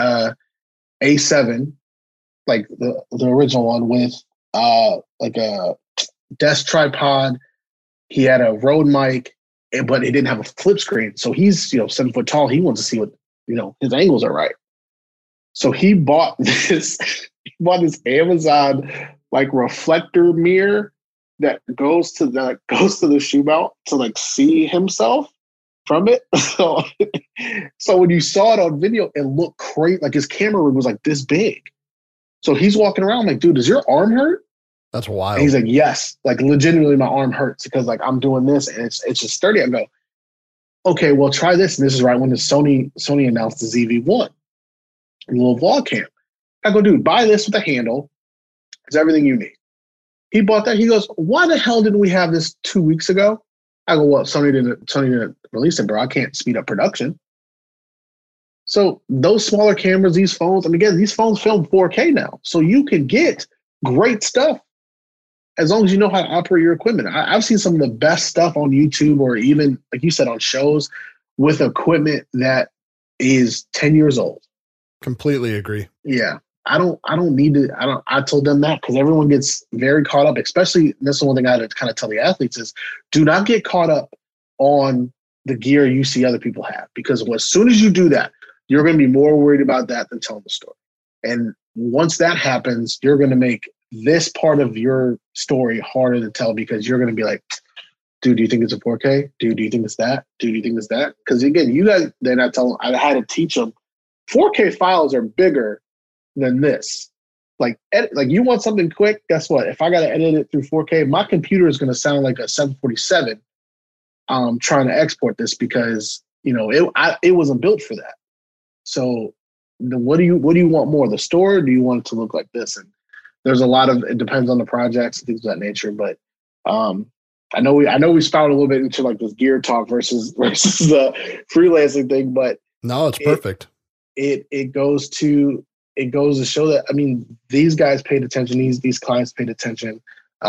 A7, like the original one with like a desk tripod. He had a Rode mic, but it didn't have a flip screen. So he's 7 foot tall. He wants to see what his angles are right. So he bought this Amazon like reflector mirror that goes to the shoe mount to like see himself from it. So when you saw it on video, it looked crazy. Like his camera rig was like this big. So he's walking around like, dude, does your arm hurt? That's wild. And he's like, yes, like legitimately my arm hurts because like I'm doing this and it's just sturdy. I go, okay, well try this. And this is right when the Sony announced the ZV-1, a little vlog cam. I go, dude, buy this with a handle. It's everything you need. He bought that. He goes, why the hell didn't we have this 2 weeks ago? I go, well, Sony didn't release it, bro. I can't speed up production. So those smaller cameras, these phones, and again, these phones film 4K now. So you can get great stuff as long as you know how to operate your equipment. I've seen some of the best stuff on YouTube or even, like you said, on shows with equipment that is 10 years old. Completely agree. Yeah. I don't need to, I told them that because everyone gets very caught up, especially, that's the one thing I had to kind of tell the athletes is do not get caught up on the gear you see other people have, because as soon as you do that, you're going to be more worried about that than telling the story. And once that happens, you're going to make this part of your story harder to tell because you're going to be like, dude, do you think it's a 4K? Dude, do you think it's that? Dude, do you think it's that? Because again, you guys, they're not telling, I had to teach them 4K files are bigger than this. Like you want something quick, guess what? If I got to edit it through 4K, my computer is going to sound like a 747 trying to export this because, it wasn't built for that. So what do you want more, the store, or do you want it to look like this? And there's a lot of, it depends on the projects and things of that nature. But I know we spouted a little bit into like this gear talk versus the freelancing thing, but no, it's perfect. It goes to show that, I mean, these guys paid attention, these clients paid attention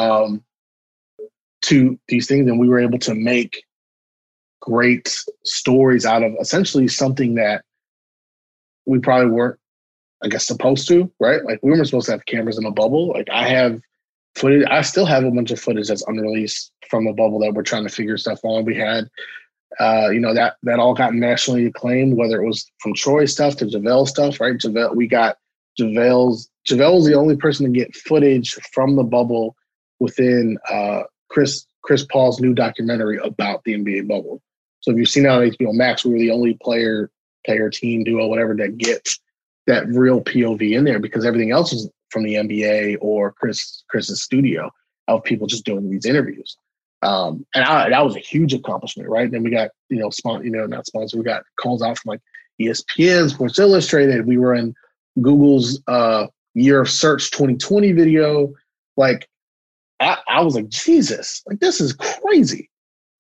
to these things, and we were able to make great stories out of essentially something that we probably weren't, I guess, supposed to, right? Like we weren't supposed to have cameras in a bubble. Like I have footage, I still have a bunch of footage that's unreleased from the bubble that we're trying to figure stuff on. We had, that all got nationally acclaimed, whether it was from Troy stuff to JaVale stuff, right? JaVale was the only person to get footage from the bubble within Chris Paul's new documentary about the NBA bubble. So if you've seen it on HBO Max, we were the only player, team, duo, whatever, that gets that real POV in there because everything else is from the NBA or Chris's studio of people just doing these interviews. And that was a huge accomplishment, right? Then we got, not sponsored, we got calls out from like ESPN, Sports Illustrated. We were in Google's Year of Search 2020 video. Like, I was like, Jesus, like this is crazy.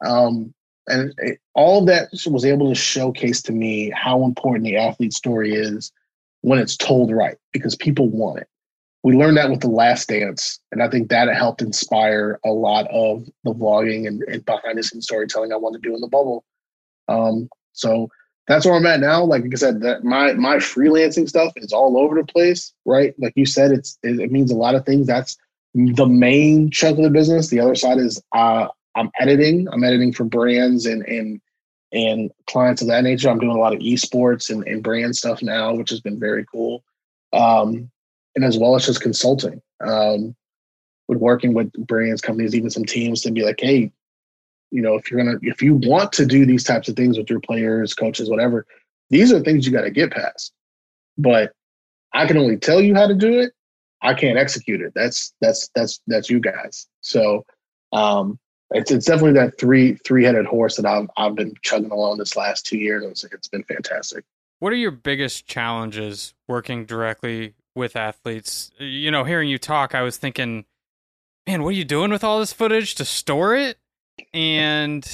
All of that was able to showcase to me how important the athlete story is when it's told right, because people want it. We learned that with The Last Dance, and I think that helped inspire a lot of the vlogging and behind the scenes storytelling I want to do in the bubble. So that's where I'm at now. Like I said, that my freelancing stuff is all over the place, right? Like you said, it means a lot of things. That's the main chunk of the business. The other side is I'm editing. I'm editing for brands and clients of that nature. I'm doing a lot of esports and brand stuff now, which has been very cool. And as well as just consulting, with working with brands, companies, even some teams to be like, hey, if you want to do these types of things with your players, coaches, whatever, these are things you got to get past. But I can only tell you how to do it. I can't execute it. That's you guys. So it's definitely that three-headed horse that I've been chugging along this last 2 years. It's been fantastic. What are your biggest challenges working directly with athletes? Hearing you talk, I was thinking, man, what are you doing with all this footage to store it? And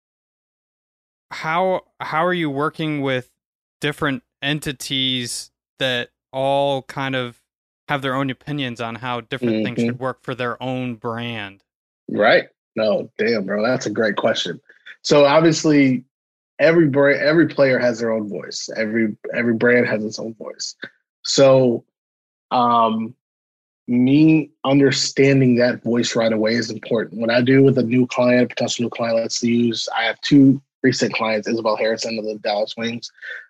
how are you working with different entities that all kind of have their own opinions on how different things should work for their own brand? Right. No, damn, bro. That's a great question. So obviously every player has their own voice. Every brand has its own voice. So me understanding that voice right away is important. What I do with a new client, potential new client, I have two recent clients, Isabel Harrison of the Dallas Wings,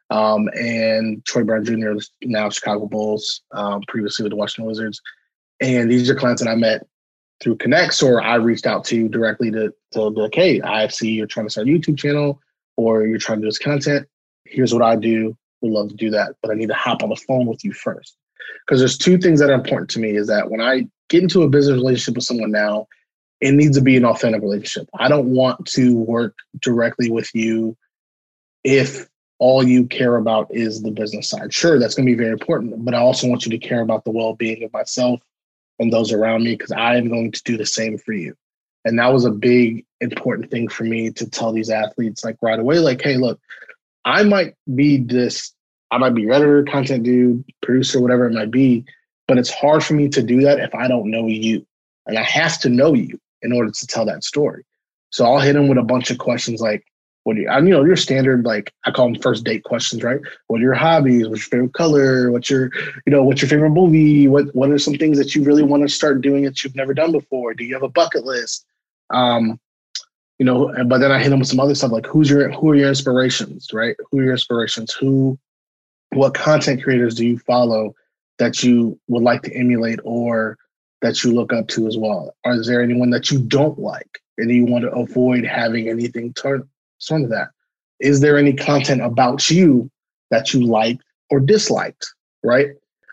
and Troy Brown Jr., now Chicago Bulls, previously with the Washington Wizards. And these are clients that I met through Connects, or I reached out to directly to be like, hey, I see you're trying to start a YouTube channel, or you're trying to do this content. Here's what I do. Would love to do that, but I need to hop on the phone with you first. Because there's two things that are important to me is that when I get into a business relationship with someone now, it needs to be an authentic relationship. I don't want to work directly with you if all you care about is the business side. Sure, that's going to be very important, but I also want you to care about the well-being of myself and those around me, because I am going to do the same for you. And that was a big, important thing for me to tell these athletes like right away, like, hey, look, I might be editor, content dude, producer, whatever it might be, but it's hard for me to do that if I don't know you. And I have to know you in order to tell that story. So I'll hit them with a bunch of questions like, your standard, like I call them first date questions, right? What are your hobbies? What's your favorite color? What's your favorite movie? What are some things that you really want to start doing that you've never done before? Do you have a bucket list? But then I hit them with some other stuff like who are your inspirations, right? Who are your inspirations? What content creators do you follow that you would like to emulate or that you look up to as well? Or is there anyone that you don't like and you want to avoid having anything sort of that? Is there any content about you that you liked or disliked, right?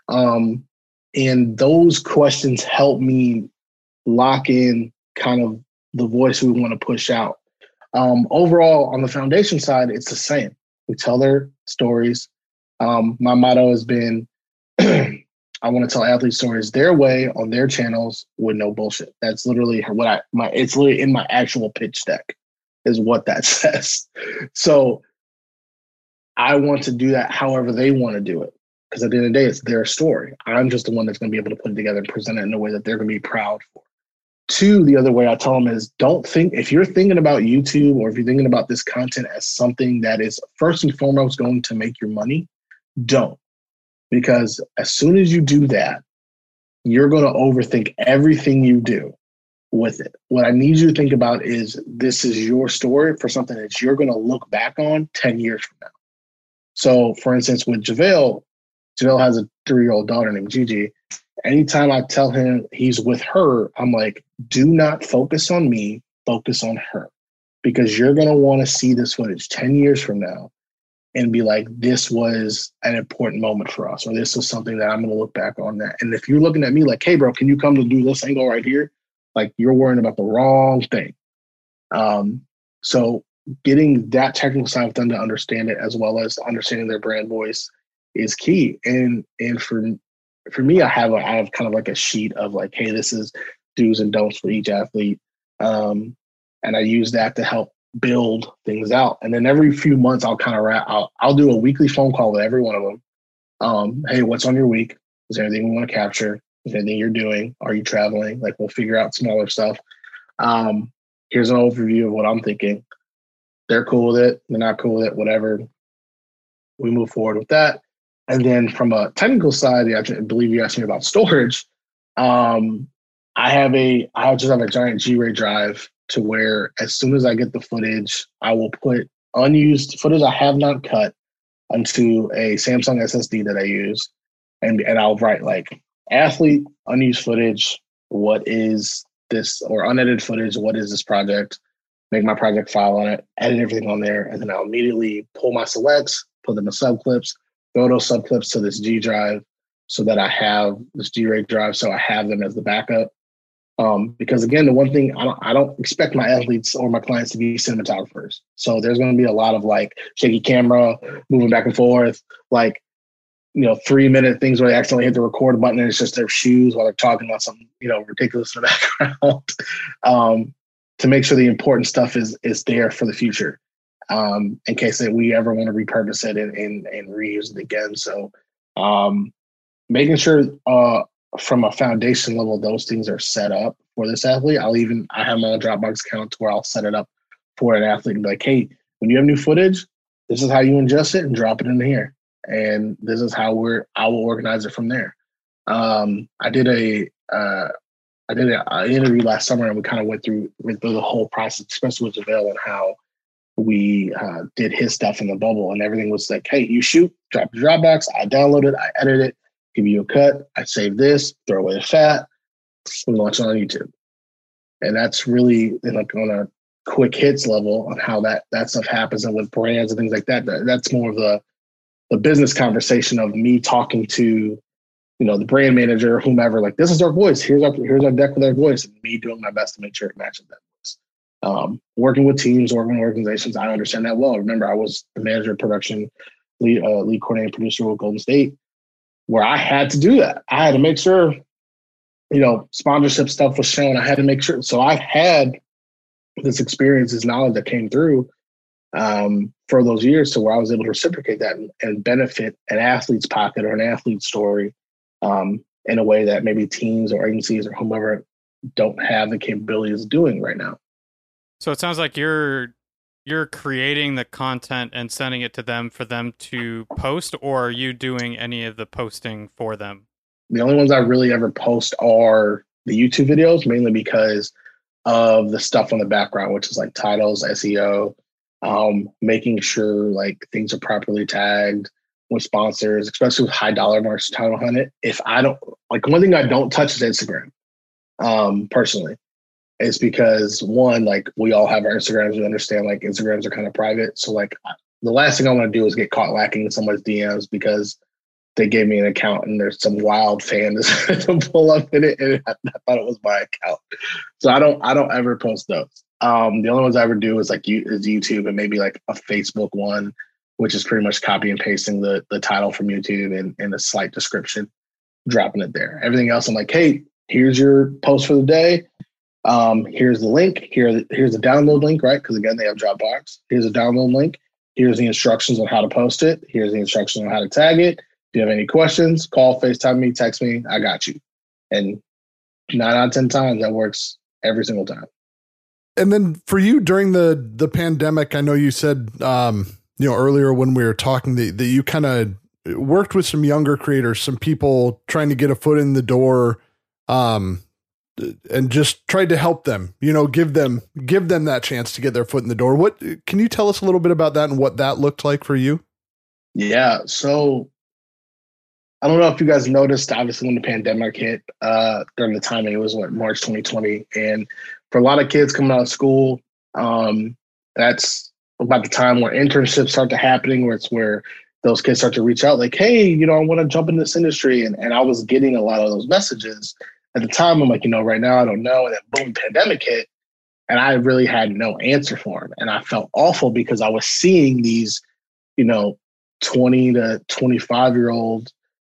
And those questions help me lock in kind of the voice we want to push out. Overall, on the foundation side, it's the same. We tell their stories. My motto has been, I want to tell athlete stories their way on their channels with no bullshit. That's literally it's literally in my actual pitch deck is what that says. So I want to do that however they want to do it. Because at the end of the day, it's their story. I'm just the one that's going to be able to put it together and present it in a way that they're going to be proud for. Two, the other way I tell them is if you're thinking about YouTube or if you're thinking about this content as something that is first and foremost going to make your money, don't. Because as soon as you do that, you're going to overthink everything you do with it. What I need you to think about is this is your story for something that you're going to look back on 10 years from now. So, for instance, with JaVale has a 3-year-old daughter named Gigi. Anytime I tell him he's with her, I'm like, do not focus on me, focus on her. Because you're going to want to see this footage 10 years from now and be like, this was an important moment for us, or this was something that I'm going to look back on that. And if you're looking at me like, hey, bro, can you come to do this angle right here? Like, you're worrying about the wrong thing. So getting that technical side of them to understand it as well as understanding their brand voice is key. And for me, I have kind of like a sheet of like, hey, this is do's and don'ts for each athlete. And I use that to help build things out. And then every few months, I'll kind of I'll do a weekly phone call with every one of them. Hey, what's on your week? Is there anything we want to capture? Is there anything you're doing? Are you traveling? Like, we'll figure out smaller stuff. Here's an overview of what I'm thinking. They're cool with it. They're not cool with it. Whatever. We move forward with that. And then from a technical side, I believe you asked me about storage. I just have a giant G-Ray drive to where as soon as I get the footage, I will put unused footage I have not cut onto a Samsung SSD that I use. And I'll write like athlete, unused footage, what is this, or unedited footage, what is this project? Make my project file on it, edit everything on there, and then I'll immediately pull my selects, put them in subclips, throw those subclips to this G drive so that I have this G-Ray drive, so I have them as the backup. Because again, the one thing I don't expect my athletes or my clients to be cinematographers. So there's going to be a lot of like shaky camera, moving back and forth, like, 3-minute things where they accidentally hit the record button and it's just their shoes while they're talking about something, ridiculous in the background. To make sure the important stuff is there for the future, in case that we ever want to repurpose it and reuse it again. So making sure from a foundation level, those things are set up for this athlete. I have my own Dropbox account where I'll set it up for an athlete and be like, hey, when you have new footage, this is how you ingest it and drop it in here. And this is how I will organize it from there. I did an interview last summer and we kind of went through the whole process, especially with JaVale, and how we did his stuff in the bubble, and everything was like, hey, you shoot, drop the Dropbox, I download it, I edit it, give you a cut, I save this, throw away the fat, and launch it on YouTube. And that's really like on a quick hits level on how that stuff happens. And with brands and things like that, that's more of the business conversation of me talking to, the brand manager or whomever, like, this is our voice. Here's our deck with our voice, and me doing my best to make sure it matches that voice. Working with teams, working with organizations, I understand that well. Remember, I was the manager of production, lead coordinator, producer with Golden State, where I had to do that. I had to make sure, sponsorship stuff was shown. I had to make sure. So I had this experience, this knowledge that came through for those years, to where I was able to reciprocate that and benefit an athlete's pocket or an athlete's story in a way that maybe teams or agencies or whomever don't have the capabilities of doing right now. So it sounds like you're creating the content and sending it to them for them to post, or are you doing any of the posting for them? The only ones I really ever post are the YouTube videos, mainly because of the stuff on the background, which is like titles, SEO, making sure like things are properly tagged with sponsors, especially with high dollar marks to title hunt it. If I don't, like, one thing I don't touch is Instagram, personally. It's because, one, like, we all have our Instagrams. We understand like Instagrams are kind of private. So like the last thing I want to do is get caught lacking in someone's DMs because they gave me an account and there's some wild fan to pull up in it, and I thought it was my account. So I don't ever post those. The only ones I ever do is YouTube, and maybe like a Facebook one, which is pretty much copy and pasting the title from YouTube and a slight description, dropping it there. Everything else, I'm like, hey, here's your post for the day. Here's the link. Here's the download link, right? Because again, they have Dropbox. Here's a download link. Here's the instructions on how to post it. Here's the instructions on how to tag it. If you have any questions, call, FaceTime me, text me. I got you. And 9 out of 10 times, that works every single time. And then for you during the pandemic, I know you said, earlier when we were talking that you kind of worked with some younger creators, some people trying to get a foot in the door, and just tried to help them, give them that chance to get their foot in the door. What can you tell us a little bit about that and what that looked like for you? Yeah. So I don't know if you guys noticed, obviously, when the pandemic hit, during the timing, it was March 2020. And for a lot of kids coming out of school, that's about the time where internships start to happening, where it's where those kids start to reach out like, hey, I want to jump in this industry. And I was getting a lot of those messages at the time. I'm like, right now I don't know. And then boom, pandemic hit. And I really had no answer for them. And I felt awful because I was seeing these, 20 to 25-year-old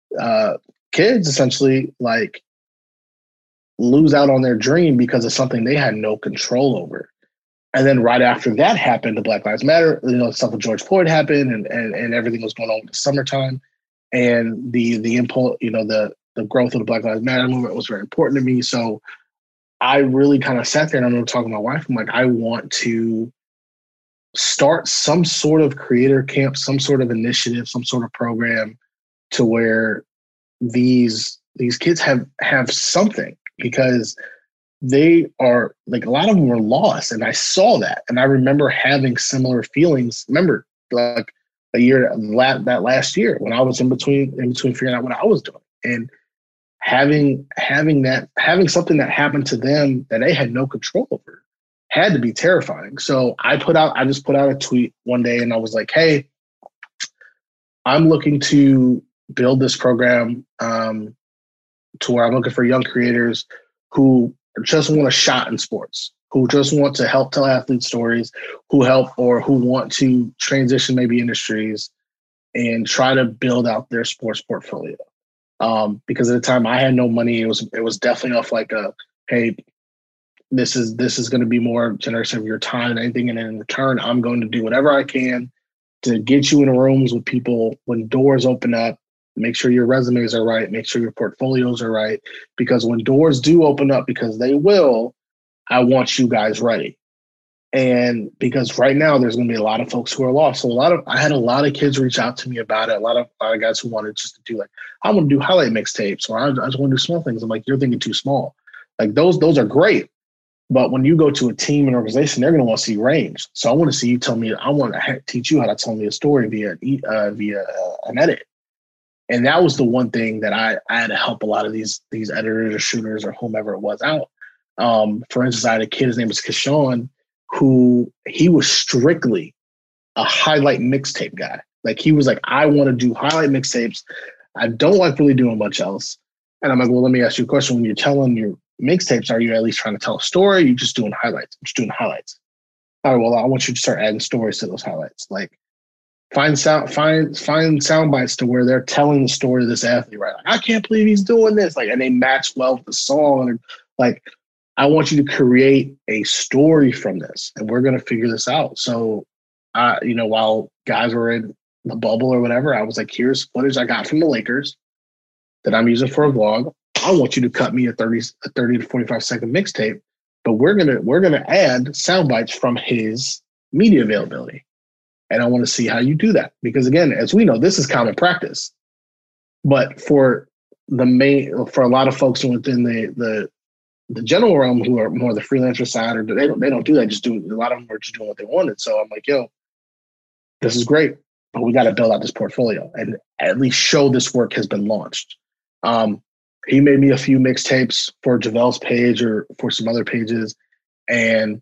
kids essentially like lose out on their dream because of something they had no control over. And then right after that happened, the Black Lives Matter, stuff with George Floyd happened, and everything was going on in the summertime, and the impulse, the growth of the Black Lives Matter movement was very important to me. So I really kind of sat there, and I remember talking to my wife. I'm like, I want to start some sort of creator camp, some sort of initiative, some sort of program to where these kids have something, because they are like, a lot of them were lost. And I saw that. And I remember having similar feelings. Remember, like that last year when I was in between figuring out what I was doing, and having something that happened to them that they had no control over had to be terrifying. So I just put out a tweet one day, and I was like, hey, I'm looking to build this program to where I'm looking for young creators who just want a shot in sports, who just want to help tell athlete stories, who want to transition maybe industries and try to build out their sports portfolio. Because at the time I had no money. It was definitely off like hey, this is going to be more generous of your time and anything. And in return, I'm going to do whatever I can to get you in rooms with people when doors open up. Make sure your resumes are right. Make sure your portfolios are right. Because when doors do open up, because they will, I want you guys ready. And because right now there's going to be a lot of folks who are lost. So I had a lot of kids reach out to me about it. A lot of guys who wanted just to do like, I want to do highlight mixtapes, or I just want to do small things. I'm like, you're thinking too small. Like those are great. But when you go to a team and organization, they're going to want to see range. So I want to see you tell me, I want to teach you how to tell me a story via an edit. And that was the one thing that I had to help a lot of these editors or shooters or whomever it was out. For instance, I had a kid, his name was Kashawn, who he was strictly a highlight mixtape guy. Like he was like, I want to do highlight mixtapes. I don't like really doing much else. And I'm like, well, let me ask you a question. When you're telling your mixtapes, are you at least trying to tell a story? Or are you just doing highlights? I'm just doing highlights. All right, well, I want you to start adding stories to those highlights. Like find sound bites to where they're telling the story of this athlete, right? Like, I can't believe he's doing this. Like, and they match well with the song. And like, I want you to create a story from this, and we're going to figure this out. So, while guys were in the bubble or whatever, I was like, here's footage I got from the Lakers that I'm using for a vlog. I want you to cut me a 30 to 45 second mixtape, but we're gonna add sound bites from his media availability. And I want to see how you do that. Because again, as we know, this is common practice. But for a lot of folks within the general realm who are more the freelancer side, or they don't do that, a lot of them are just doing what they wanted. So I'm like, yo, this is great, but we got to build out this portfolio and at least show this work has been launched. He made me a few mixtapes for Javel's page or for some other pages. And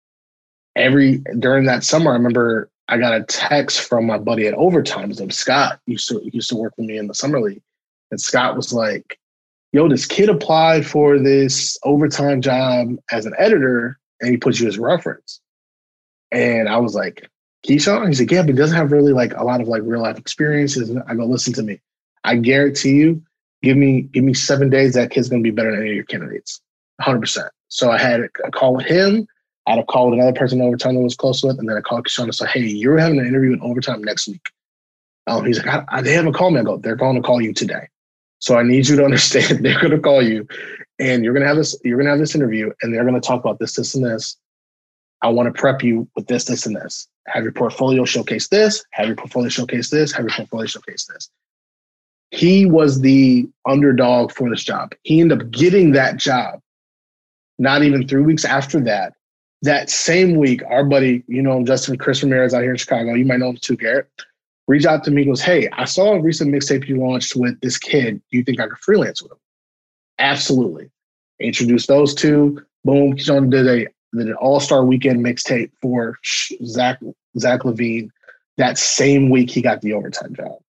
during that summer, I remember I got a text from my buddy at Overtime. His name's Scott. He used to work with me in the summer league. And Scott was like, yo, this kid applied for this Overtime job as an editor, and he put you as a reference. And I was like, Keyshawn? He's like, yeah, but he doesn't have really like a lot of like real life experiences. And I go, listen to me. I guarantee you, give me 7 days, that kid's going to be better than any of your candidates, 100%. So I had a call with him. I had a call with another person in Overtime that I was close with, and then I called Keyshawn and said, hey, you're having an interview in Overtime next week. He's like, they haven't called me. I go, they're going to call you today. So I need you to understand they're going to call you, and you're going to have this interview, and they're going to talk about this, this, and this. I want to prep you with this, this, and this. Have your portfolio showcase this. Have your portfolio showcase this. Have your portfolio showcase this. He was the underdog for this job. He ended up getting that job. Not even 3 weeks after that. That same week, our buddy, Justin Chris Ramirez out here in Chicago, you might know him too, Garrett, reached out to me, goes, hey, I saw a recent mixtape you launched with this kid. Do you think I could freelance with him? Absolutely. Introduced those two. Boom. Keyshawn did an all-star weekend mixtape for Zach LaVine. That same week, he got the Overtime job.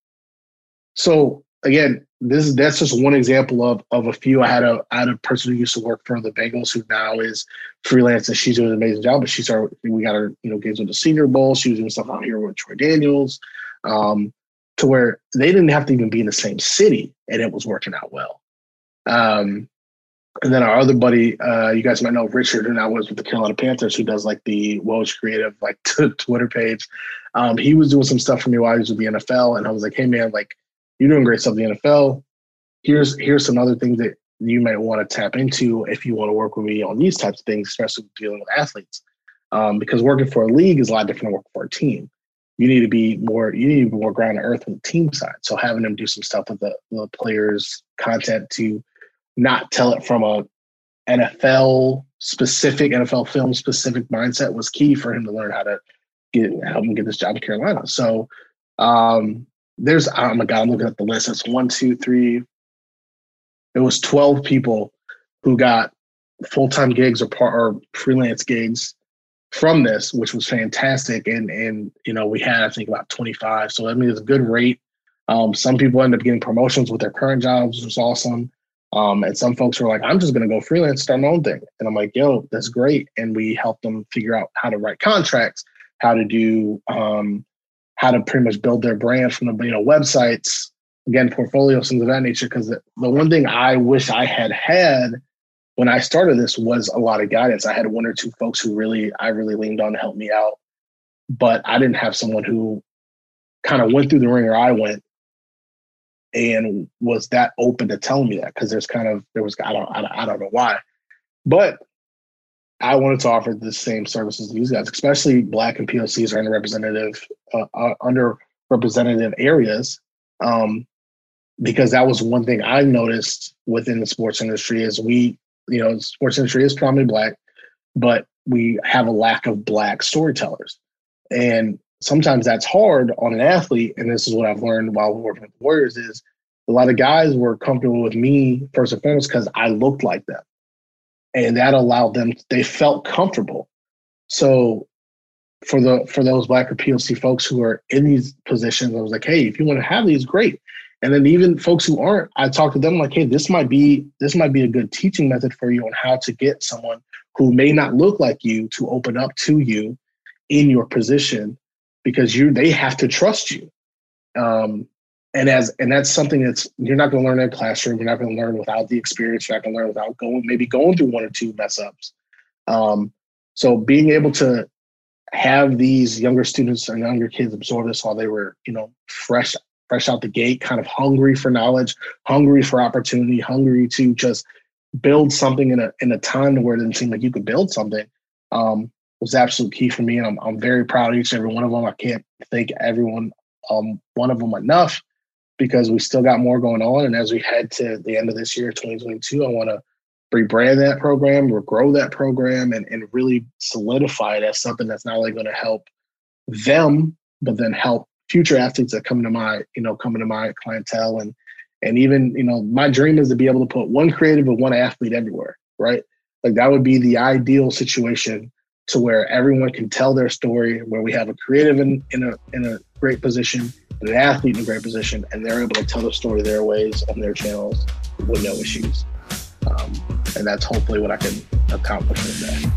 So again, that's just one example of a few. I had a person who used to work for the Bengals who now is freelance, and she's doing an amazing job. But we got her, games with the Senior Bowl. She was doing stuff out here with Troy Daniels, to where they didn't have to even be in the same city, and it was working out well. And then our other buddy, you guys might know Richard, who now was with the Carolina Panthers, who does like the Woj Creative like Twitter page. He was doing some stuff for me while he was with the NFL, and I was like, "Hey man, like you're doing great stuff in the NFL. Here's some other things that you might want to tap into if you want to work with me on these types of things, especially dealing with athletes. Because working for a league is a lot different than working for a team. You need to be more ground to earth on the team side. So having them do some stuff with the players' content to not tell it from a NFL film specific mindset was key for him to learn how to help him get this job in Carolina. So there's, oh my God, I'm looking at the list. It's 1, 2, 3. It was 12 people who got full-time gigs or freelance gigs from this, which was fantastic. And we had, I think, about 25. So I mean, it's a good rate. Some people end up getting promotions with their current jobs, which was awesome. And some folks were like, I'm just going to go freelance, start my own thing. And I'm like, yo, that's great. And we helped them figure out how to write contracts, how to do, how to pretty much build their brand from the, websites, again, portfolios, things of that nature. Because the one thing I wish I had when I started this was a lot of guidance. I had 1 or 2 folks who I really leaned on to help me out, but I didn't have someone who kind of went through the ringer I went and was that open to telling me that, because I don't know why, but I wanted to offer the same services to these guys, especially Black and POCs are underrepresented areas. Because that was one thing I noticed within the sports industry is sports industry is predominantly Black, but we have a lack of Black storytellers. And sometimes that's hard on an athlete. And this is what I've learned while working with the Warriors is a lot of guys were comfortable with me first and foremost because I looked like them. And that allowed them, they felt comfortable. So for those Black or POC folks who are in these positions, I was like, hey, if you want to have these, great. And then even folks who aren't, I talk to them like, hey, this might be a good teaching method for you on how to get someone who may not look like you to open up to you in your position, because they have to trust you. And that's something you're not going to learn in a classroom. You're not going to learn without the experience. You're not going to learn without going through 1 or 2 mess ups. So being able to have these younger students and younger kids absorb this while they were, fresh out the gate, kind of hungry for knowledge, hungry for opportunity, hungry to just build something in a time where it didn't seem like you could build something, was absolute key for me. And I'm very proud of each and every one of them. I can't thank everyone, one of them enough, because we still got more going on. And as we head to the end of this year, 2022, I want to rebrand that program or grow that program and really solidify it as something that's not only going to help them, but then help future athletes that come into my clientele. And even, my dream is to be able to put one creative and one athlete everywhere, right? Like that would be the ideal situation, to where everyone can tell their story, where we have a creative in a great position and an athlete in a great position, and they're able to tell the story their ways on their channels with no issues. And that's hopefully what I can accomplish with that.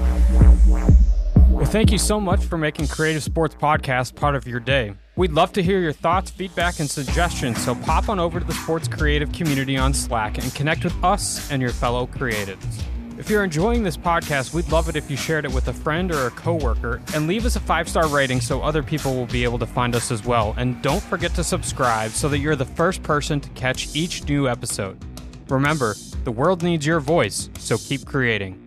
Well, thank you so much for making Creative Sports Podcast part of your day. We'd love to hear your thoughts, feedback, and suggestions, so pop on over to the Sports Creative community on Slack and connect with us and your fellow creatives. If you're enjoying this podcast, we'd love it if you shared it with a friend or a coworker, and leave us a 5-star rating so other people will be able to find us as well. And don't forget to subscribe so that you're the first person to catch each new episode. Remember, the world needs your voice, so keep creating.